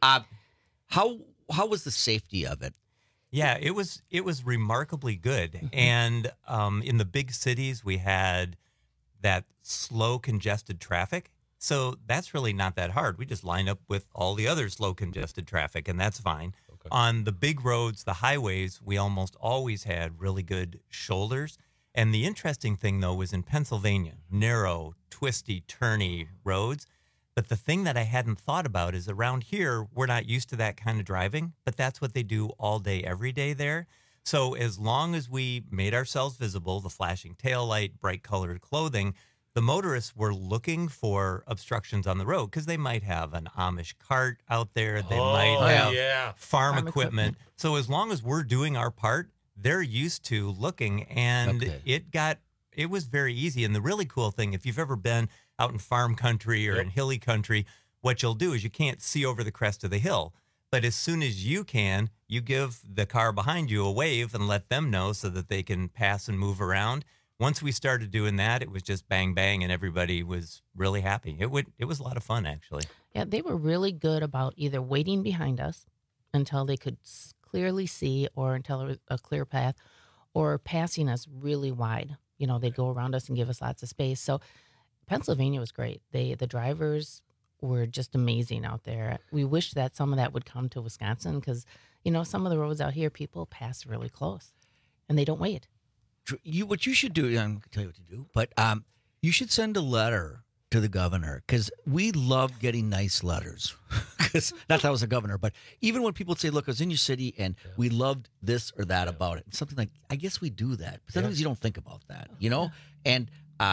how was the safety of it? Yeah, it was remarkably good. And in the big cities, we had that slow, congested traffic. So that's really not that hard. We just line up with all the other slow, congested traffic, and that's fine. Okay. On the big roads, the highways, we almost always had really good shoulders. And the interesting thing, though, was in Pennsylvania, narrow, twisty, turny roads. But the thing that I hadn't thought about is around here, we're not used to that kind of driving, but that's what they do all day, every day there. So as long as we made ourselves visible, the flashing taillight, bright colored clothing, the motorists were looking for obstructions on the road because they might have an Amish cart out there. They might have farm equipment. So as long as we're doing our part, they're used to looking, and it was very easy. And the really cool thing, if you've ever been out in farm country or in hilly country, what you'll do is you can't see over the crest of the hill. But as soon as you can, you give the car behind you a wave and let them know so that they can pass and move around. Once we started doing that, it was just bang, bang, and everybody was really happy. It was a lot of fun, actually. Yeah, they were really good about either waiting behind us until they could clearly see or until it was a clear path, or passing us really wide. You know, they'd go around us and give us lots of space. So Pennsylvania was great. The drivers were just amazing out there. We wish that some of that would come to Wisconsin because, you know, some of the roads out here, people pass really close and they don't wait. What you should do, I'm going to tell you what to do, but you should send a letter to the governor because we love getting nice letters. Because not that I was a governor, but even when people say, look, I was in your city and we loved this or that about it, something like, I guess we do that. But sometimes you don't think about that, you know? And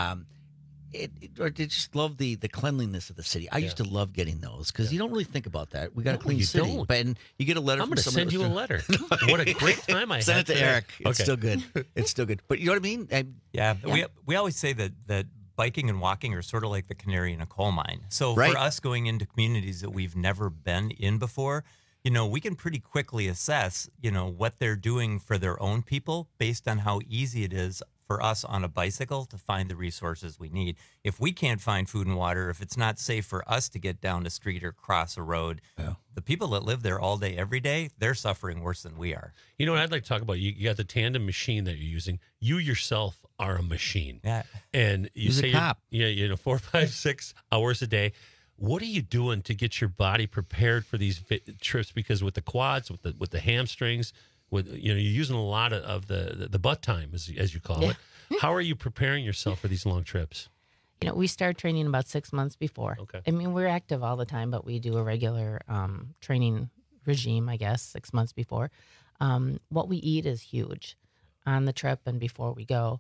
I just love the cleanliness of the city. I used to love getting those because you don't really think about that. We got a clean city. Don't. But and you get a letter I'm from going to someone. send you a letter. What a great time I had. Send it to today. Eric. It's Okay. still good. It's still good. But you know what I mean? We always say that biking and walking are sort of like the canary in a coal mine. So Right. for us going into communities that we've never been in before, you know, we can pretty quickly assess, you know, what they're doing for their own people based on how easy it is for us on a bicycle to find the resources we need. If we can't find food and water, if it's not safe for us to get down the street or cross a road, the people that live there all day, every day, they're suffering worse than we are. You know what I'd like to talk about? You got the tandem machine that you're using. You yourself are a machine. Yeah. And you He's say a cop. you know, 4, 5, 6 hours a day. What are you doing to get your body prepared for these trips? Because with the quads, with the hamstrings, you're using a lot of the butt time, as you call it. How are you preparing yourself for these long trips? You know, we start training about 6 months before. Okay. I mean, we're active all the time, but we do a regular training regime, I guess, 6 months before. What we eat is huge on the trip and before we go.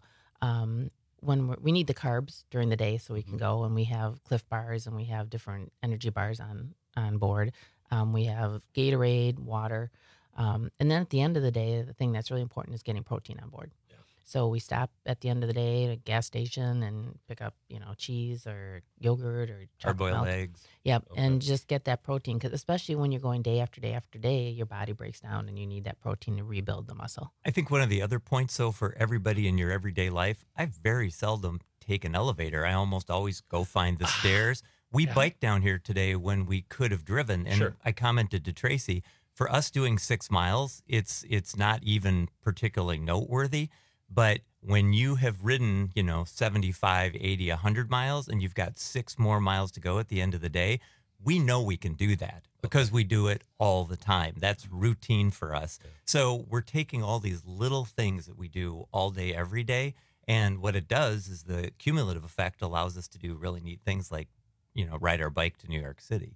When we need the carbs during the day so we can go, and we have Cliff bars and we have different energy bars on board. We have Gatorade, water. And then at the end of the day, the thing that's really important is getting protein on board. Yeah. So we stop at the end of the day at a gas station and pick up, you know, cheese or yogurt or hard-boiled eggs. Yep, and just get that protein because especially when you're going day after day after day, your body breaks down and you need that protein to rebuild the muscle. I think one of the other points, though, for everybody in your everyday life, I very seldom take an elevator. I almost always go find the stairs. We biked down here today when we could have driven, and I commented to Tracy, for us doing 6 miles, it's not even particularly noteworthy. But when you have ridden, you know, 75, 80, 100 miles, and you've got 6 more miles to go at the end of the day, we know we can do that because we do it all the time. That's routine for us. So we're taking all these little things that we do all day, every day. And what it does is the cumulative effect allows us to do really neat things like, you know, ride our bike to New York City.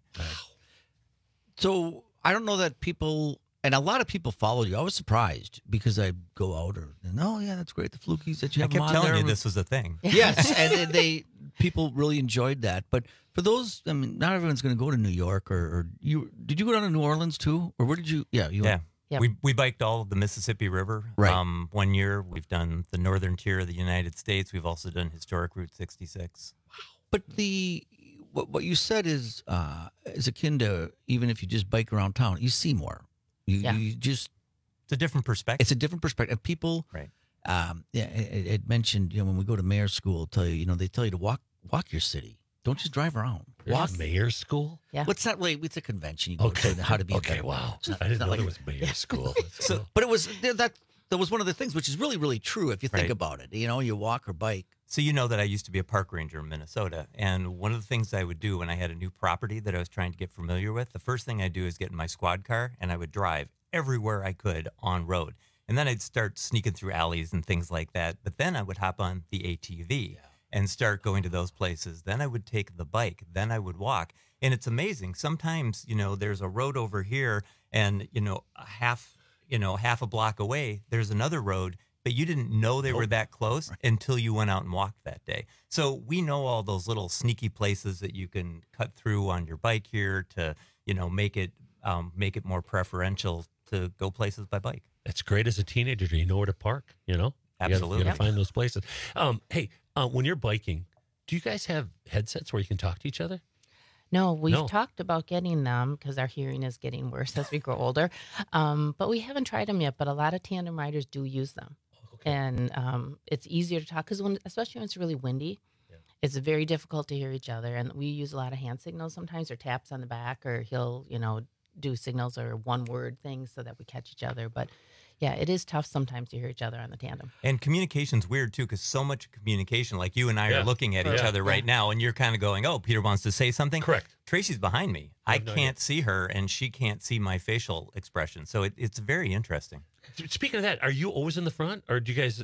So I don't know that people, and a lot of people follow you. I was surprised because I go out oh yeah, that's great. The Flukies that you have. I kept on telling there. you this was a thing. Yes, and people really enjoyed that. But for those, I mean, not everyone's going to go to New York or you. Did you go down to New Orleans too, or where did you? Yeah, you. Yeah, Yep. We biked all of the Mississippi River. Right. 1 year we've done the northern tier of the United States. We've also done historic Route 66. But what you said is akin to even if you just bike around town, you see more. You just it's a different perspective. It's a different perspective. People, right? It mentioned when we go to mayor's school, they tell you to walk your city. Don't just drive around. Walk mayor's school. Yeah. What's that way? It's a convention. You go to how to be. Okay. Wow. I didn't know there was mayor's school. But it was that was one of the things, which is really, really true if you think about it. You walk or bike. So you know that I used to be a park ranger in Minnesota, and one of the things I would do when I had a new property that I was trying to get familiar with, the first thing I'd do is get in my squad car, and I would drive everywhere I could on road. And then I'd start sneaking through alleys and things like that. But then I would hop on the ATV and start going to those places. Then I would take the bike. Then I would walk. And it's amazing. Sometimes, there's a road over here and, half a block away, there's another road, but you didn't know they were that close until you went out and walked that day. So we know all those little sneaky places that you can cut through on your bike here to, make it more preferential to go places by bike. It's great as a teenager. Do you know where to park? Absolutely. You gotta find those places. Hey, when you're biking, do you guys have headsets where you can talk to each other? No, we've talked about getting them because our hearing is getting worse as we grow older. But we haven't tried them yet. But a lot of tandem riders do use them. Okay. And it's easier to talk because especially when it's really windy, it's very difficult to hear each other. And we use a lot of hand signals sometimes or taps on the back, or he'll, do signals or one word things so that we catch each other. But yeah, it is tough sometimes to hear each other on the tandem. And communication's weird too, because so much communication, like you and I are looking at each other right now, and you're kind of going, oh, Peter wants to say something. Correct. Tracy's behind me. I can't see her, and she can't see my facial expression. So it's very interesting. Speaking of that, are you always in the front, or do you guys?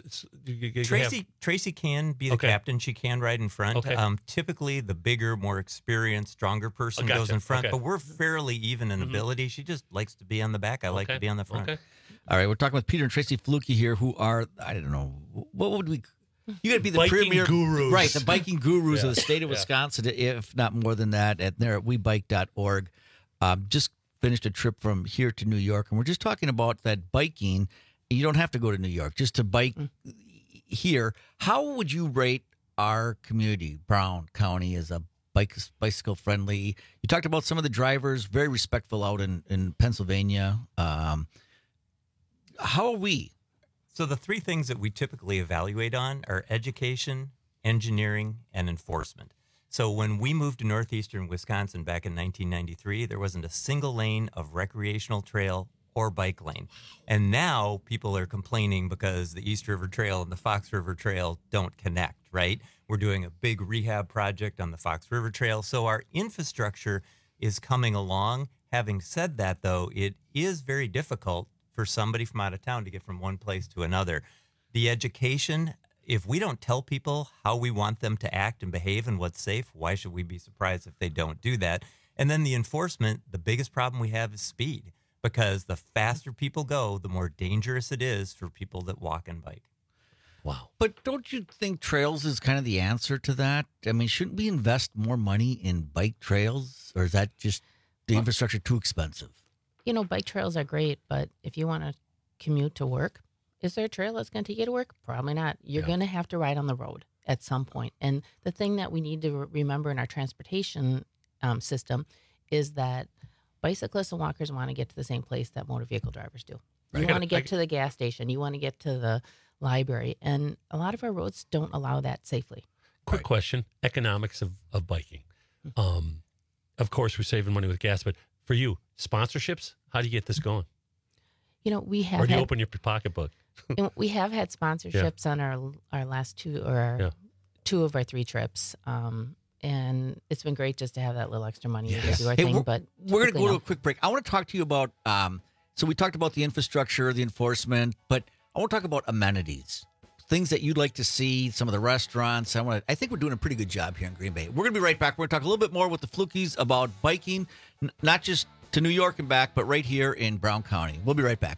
Tracy can be the captain. She can ride in front. Okay. Typically, the bigger, more experienced, stronger person goes in front. But we're fairly even in ability. She just likes to be on the back. I like to be on the front. Okay. All right, we're talking with Peter and Tracy Fluke here, who are, I don't know, what would we... You got to be the biking premier gurus. Right, the biking gurus of the state of Wisconsin, if not more than that. And they're at webike.org. Just finished a trip from here to New York, and we're just talking about that biking. You don't have to go to New York just to bike here. How would you rate our community, Brown County, as a bicycle friendly? You talked about some of the drivers, very respectful out in Pennsylvania. How are we? So the three things that we typically evaluate on are education, engineering, and enforcement. So when we moved to northeastern Wisconsin back in 1993, there wasn't a single lane of recreational trail or bike lane. And now people are complaining because the East River Trail and the Fox River Trail don't connect, right? We're doing a big rehab project on the Fox River Trail. So our infrastructure is coming along. Having said that, though, it is very difficult for somebody from out of town to get from one place to another. The education, if we don't tell people how we want them to act and behave and what's safe, why should we be surprised if they don't do that? And then the enforcement, the biggest problem we have is speed, because the faster people go, the more dangerous it is for people that walk and bike. Wow. But don't you think trails is kind of the answer to that? I mean, shouldn't we invest more money in bike trails, or is that just the infrastructure too expensive? Bike trails are great, but if you want to commute to work, is there a trail that's going to take you to work? Probably not. You're going to have to ride on the road at some point. And the thing that we need to remember in our transportation system is that bicyclists and walkers want to get to the same place that motor vehicle drivers do. You want to get to the gas station. You want to get to the library. And a lot of our roads don't allow that safely. Quick question, economics of biking. Of course, we're saving money with gas, but for you, sponsorships, how do you get this going? We have. Or do you open your pocketbook? We have had sponsorships on our last two of our three trips, and it's been great just to have that little extra money to do our thing. But we're going to go to a quick break. I want to talk to you about. So we talked about the infrastructure, the enforcement, but I want to talk about amenities, things that you'd like to see. Some of the restaurants. I think we're doing a pretty good job here in Green Bay. We're going to be right back. We're going to talk a little bit more with the Flukies about biking, not just to New York and back, but right here in Brown County. We'll be right back.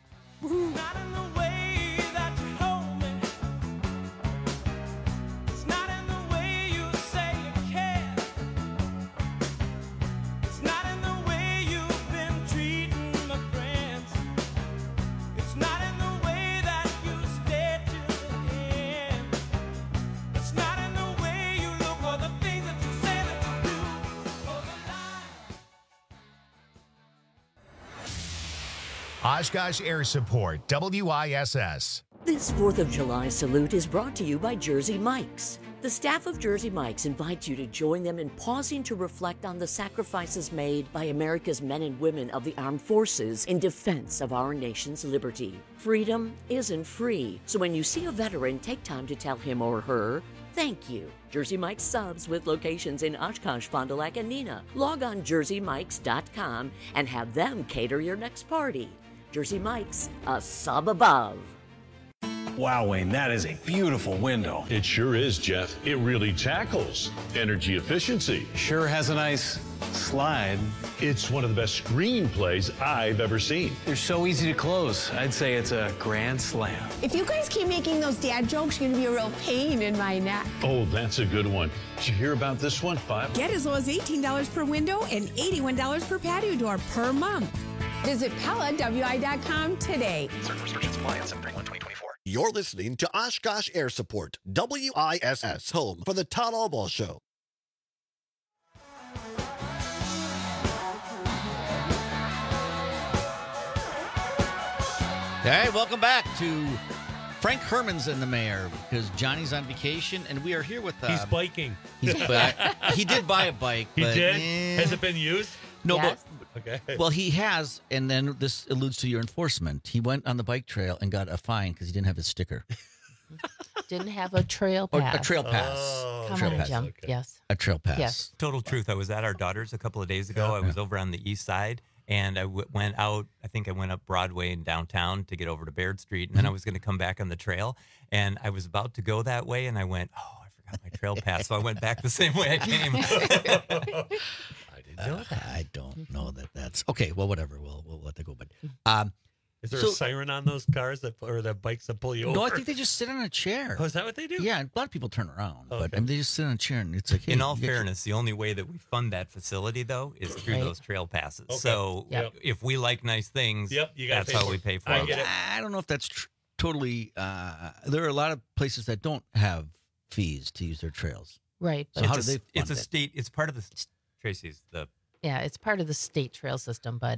Oshkosh Air Support, WISS. This 4th of July salute is brought to you by Jersey Mike's. The staff of Jersey Mike's invites you to join them in pausing to reflect on the sacrifices made by America's men and women of the armed forces in defense of our nation's liberty. Freedom isn't free, so when you see a veteran, take time to tell him or her, thank you. Jersey Mike's subs with locations in Oshkosh, Fond du Lac, and Neenah. Log on jerseymikes.com and have them cater your next party. Jersey Mike's, a sub above. Wow, Wayne, that is a beautiful window. It sure is, Jeff. It really tackles energy efficiency. Sure has a nice slide. It's one of the best screenplays I've ever seen. They're so easy to close. I'd say it's a grand slam. If you guys keep making those dad jokes, you're going to be a real pain in my neck. Oh, that's a good one. Did you hear about this one, Five? Get as low as $18 per window and $81 per patio door per month. Visit PellaWI.com today. Certain restrictions apply on 7/31/2024. You're listening to Oshkosh Air Support, WISS, home for the Todd Albaugh Show. Hey, welcome back to Frank Herman's and the Mayor, because Johnny's on vacation, and we are here with... He's biking. He did buy a bike. He but, did? Has it been used? No, Yes. Okay. well, he has, and then this alludes to your enforcement. He went on the bike trail and got a fine because he didn't have his sticker. Didn't have a trail Or pass. a trail pass. Come Trail on, pass. Jim. Yes. A trail pass. Yes. Total truth. I was at our daughter's a couple of days ago. I was over on the east side, and I went out. I think I went up Broadway in downtown to get over to Baird Street, and then I was going to come back on the trail. And I was about to go that way, and I went, oh, I forgot my trail pass. So I went back the same way I came. I didn't know that. I don't know that that's... Okay, well, whatever. We'll let that go. But Is there so- a siren on those cars or the bikes that pull you over? No, I think they just sit on a chair. Oh, is that what they do? Yeah, a lot of people turn around, but Okay. I mean, they just sit on a chair, and it's like... Hey, In all you get your- fairness, the only way that we fund that facility, though, is through Right. those trail passes. Okay. So Yep. if we like nice things, Yep, you gotta that's pay how for we it. pay for I them. get it. I don't know if that's totally... there are a lot of places that don't have fees to use their trails. Right. So But how do It's they a, it's fund a it? state. It's part of the Tracy's the yeah, it's part of the state trail system, but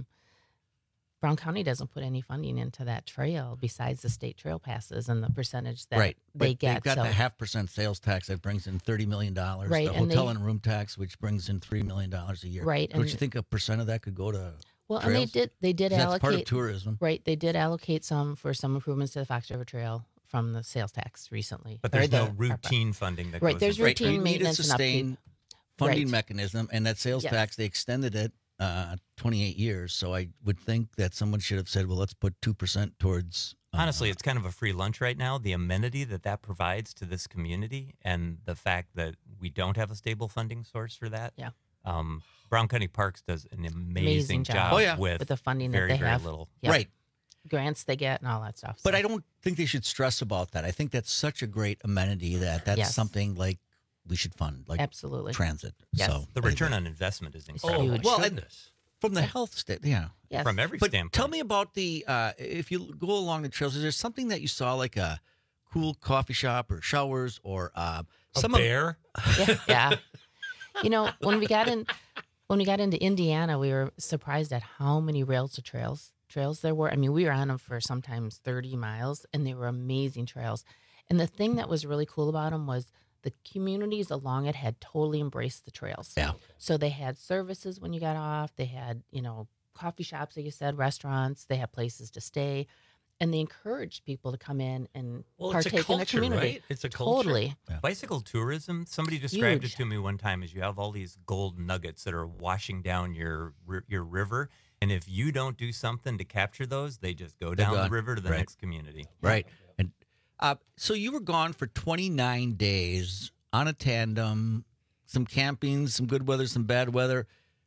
Brown County doesn't put any funding into that trail besides the state trail passes and the percentage that Right. they But get. they've got so, the 0.5% sales tax that brings in $30 million. Right, The and hotel they- and room tax, which brings in $3 million a year. Right, Don't and- you think a percent of that could go to well, trails? and they did 'Cause that's allocate part of tourism. Right, they did allocate some for some improvements to the Fox River Trail from the sales tax recently. but Or there's no the ARPA. routine funding that Right, goes there's into it. You routine need a maintenance and sustained upkeep. funding Right. mechanism, and that sales Yes. tax, they extended it 28 years. So I would think that someone should have said, well, let's put 2% towards... Honestly, it's kind of a free lunch right now. The amenity that provides to this community, and the fact that we don't have a stable funding source for that. Yeah. Brown County Parks does an amazing job Oh, yeah. with the funding very, that they very have. little. Yep. Right. Grants they get and all that stuff. But so. I don't think they should stress about that. I think that's such a great amenity that's Yes. something like we should fund, like Absolutely. transit. Yes. So The return on investment is It's incredible. huge. well, Goodness. from the health state, yeah. Yes. From every But standpoint. tell me about the if you go along the trails, is there something that you saw, like a cool coffee shop or showers or A some bear? yeah. You know, when we got into Indiana, we were surprised at how many rails to trails there were. I mean, we were on them for sometimes 30 miles, and they were amazing trails. And the thing that was really cool about them was the communities along it had totally embraced the trails. Yeah. So they had services when you got off. They had, coffee shops, like you said, restaurants. They had places to stay. And they encouraged people to come in and Well, it's a partake in the culture, community. right? It's a culture. Totally. Bicycle tourism, somebody described Huge. it to me one time as you have all these gold nuggets that are washing down your river. And if you don't do something to capture those, they just go They're down the gone. river to the Right. next community. right? And so you were gone for 29 days on a tandem, some camping, some good weather, some bad weather.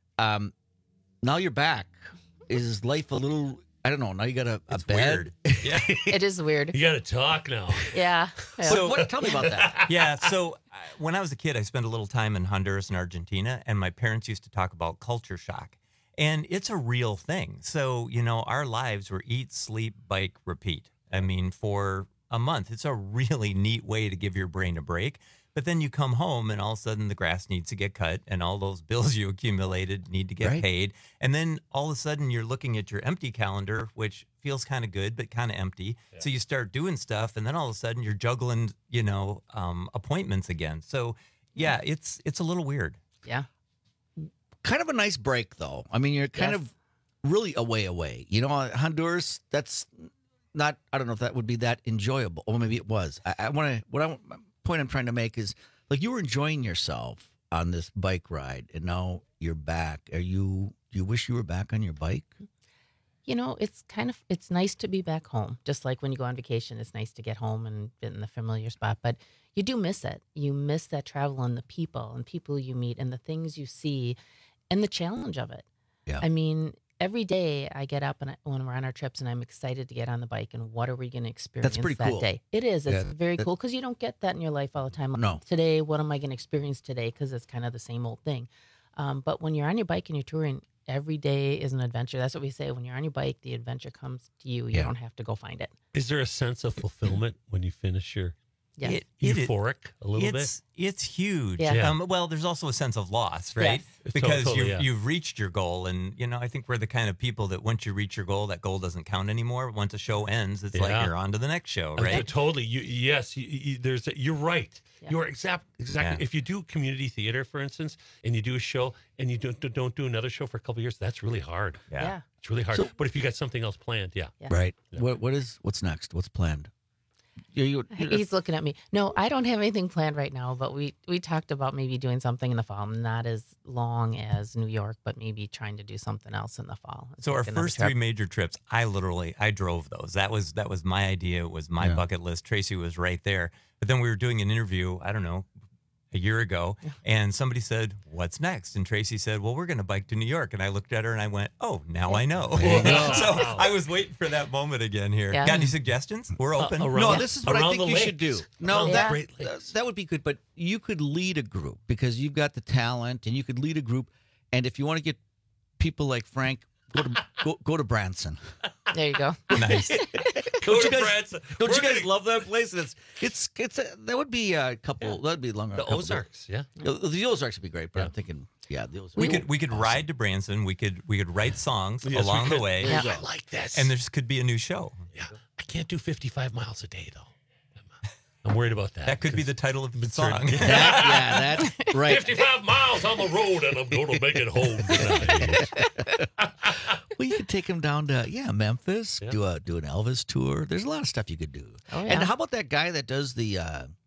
Now you're back. Is life a little? I don't know. Now you got a It's bed. weird. Yeah. It is weird. You got to talk now. Yeah. So- Tell me about that. Yeah. So when I was a kid, I spent a little time in Honduras and Argentina, and my parents used to talk about culture shock. And it's a real thing. So, our lives were eat, sleep, bike, repeat. I mean, for a month, it's a really neat way to give your brain a break. But then you come home and all of a sudden the grass needs to get cut and all those bills you accumulated need to get paid. And then all of a sudden you're looking at your empty calendar, which feels kind of good, but kind of empty. Yeah. So you start doing stuff and then all of a sudden you're juggling, appointments again. So yeah, it's a little weird. Yeah. Kind of a nice break though. I mean, you're kind of really away. Honduras, that's not, I don't know if that would be that enjoyable. Or maybe it was. Point I'm trying to make is, like, you were enjoying yourself on this bike ride, and now you're back. Do you wish you were back on your bike? It's nice to be back home. Just like when you go on vacation, it's nice to get home and be in the familiar spot. But you do miss it. You miss that travel and the people you meet and the things you see and the challenge of it. Yeah. I mean, every day I get up when we're on our trips and I'm excited to get on the bike and what are we going to experience that day? It is. It's very cool because you don't get that in your life all the time. No. Today, what am I going to experience today? Because it's kind of the same old thing. But when you're on your bike and you're touring, every day is an adventure. That's what we say. When you're on your bike, the adventure comes to you. You don't have to go find it. Is there a sense of fulfillment when you finish your... Yes. Euphoric a little bit? It's huge. Yeah. Well, there's also a sense of loss, right? Yes. Because you've reached your goal. And, I think we're the kind of people that once you reach your goal, that goal doesn't count anymore. Once a show ends, it's like you're on to the next show, right? Totally. You're right. Yeah. You're exactly. Yeah. If you do community theater, for instance, and you do a show and you don't do another show for a couple of years, that's really hard. Yeah. It's really hard. But if you got something else planned, Right. Yeah. What's next? What's planned? He's looking at me. No, I don't have anything planned right now, but we talked about maybe doing something in the fall, not as long as New York, but maybe trying to do something else in the fall. So our first 3 major trips, I drove those. That was my idea. It was my bucket list. Tracy was right there. But then we were doing an interview, I don't know, a year ago, and somebody said, "What's next?" And Tracy said, "Well, we're going to bike to New York." And I looked at her and I went, "Oh, now I know." So I was waiting for that moment again here. Yeah. Got any suggestions? We're open. This is what I think you should do. No, that would be good. But you could lead a group because you've got the talent, and you could lead a group. And if you want to get people like Frank, go to Branson. There you go. Nice. Don't you guys love that place? It's that would be a couple. That'd be longer. The Ozarks, the Ozarks would be great. But I'm thinking, the Ozarks. We could ride to Branson. We could write songs along the way. Yeah. I like this. And this could be a new show. Yeah, I can't do 55 miles a day though. I'm worried about that. That could be the title of the song. That's right. 55 miles on the road, and I'm going to make it home tonight. Well, you could take him down to Memphis, do an Elvis tour. There's a lot of stuff you could do. Oh, yeah. And how about that guy that does the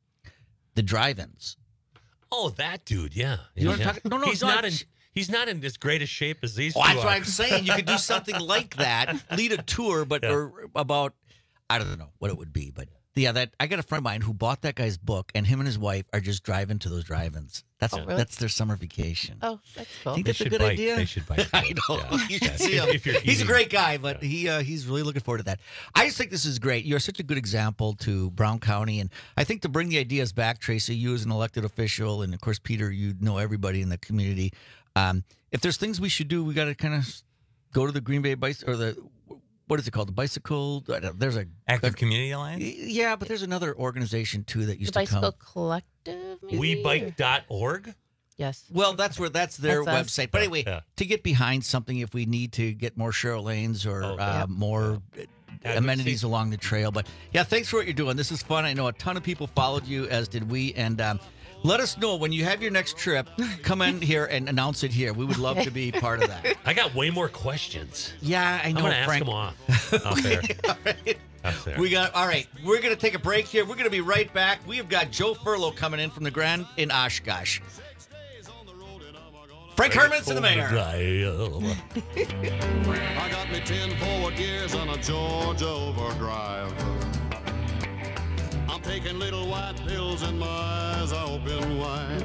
drive-ins? Oh, that dude, yeah. You want to talk? No, he's not in as great a shape as these two That's are. what I'm saying. You could do something like that, lead a tour, or about, I don't know what it would be, but I got a friend of mine who bought that guy's book, and him and his wife are just driving to those drive-ins. That's their summer vacation. Oh, that's cool. I think that's a good idea. They should bike. I know. Yeah. You should see him. He's a great guy, but he's really looking forward to that. I just think this is great. You're such a good example to Brown County, and I think to bring the ideas back, Tracy, you as an elected official, and of course, Peter, you know everybody in the community. If there's things we should do, we got to kind of go to the Green Bay Bicycle, or what is it called? The Bicycle? There's Active Community Alliance? Yeah, but there's another organization, too, that used the to come. Bicycle Collective, maybe? WeBike.org? Yes. Well, that's their website. Us. But anyway, to get behind something, if we need to get more Cheryl lanes or more amenities along the trail. But yeah, thanks for what you're doing. This is fun. I know a ton of people followed you, as did we. And let us know when you have your next trip. Come in here and announce it here. We would love to be part of that. I got way more questions. Yeah, I know. I'm going to ask them off there. All right. We're going to take a break here. We're going to be right back. We have got Joe Furlow coming in from the Grand in Oshkosh. Frank Herman's to the mayor. I got me 10 forward gears on a Georgia overdrive. I'm taking little white pills and my eyes are open wide.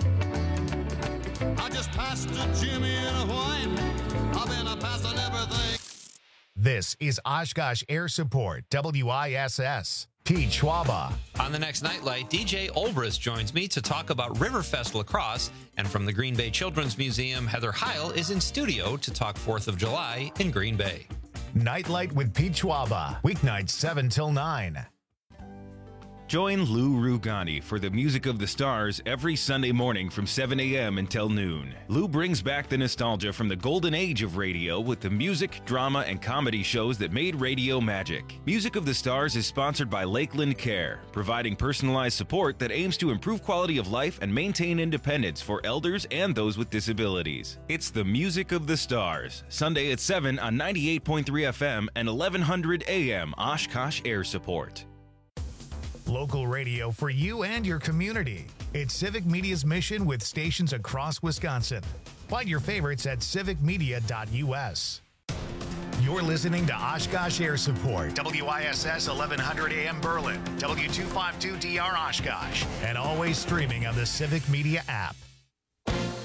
I just passed a Jimmy in a white. I've been a passing everything. This is Oshkosh Air Support, WISS. Pete Schwaba. On the next Nightlight, DJ Olbrist joins me to talk about Riverfest Lacrosse. And from the Green Bay Children's Museum, Heather Heil is in studio to talk 4th of July in Green Bay. Nightlight with Pete Schwaba. Weeknights 7 till 9. Join Lou Rugani for the Music of the Stars every Sunday morning from 7 a.m. until noon. Lou brings back the nostalgia from the golden age of radio with the music, drama, and comedy shows that made radio magic. Music of the Stars is sponsored by Lakeland Care, providing personalized support that aims to improve quality of life and maintain independence for elders and those with disabilities. It's the Music of the Stars, Sunday at 7 on 98.3 FM and 1100 AM Oshkosh Air Support. Local radio for you and your community. It's Civic Media's mission with stations across Wisconsin. Find your favorites at civicmedia.us. You're listening to Oshkosh Air Support, WISS 1100 AM Berlin, W252DR Oshkosh, and always streaming on the Civic Media app.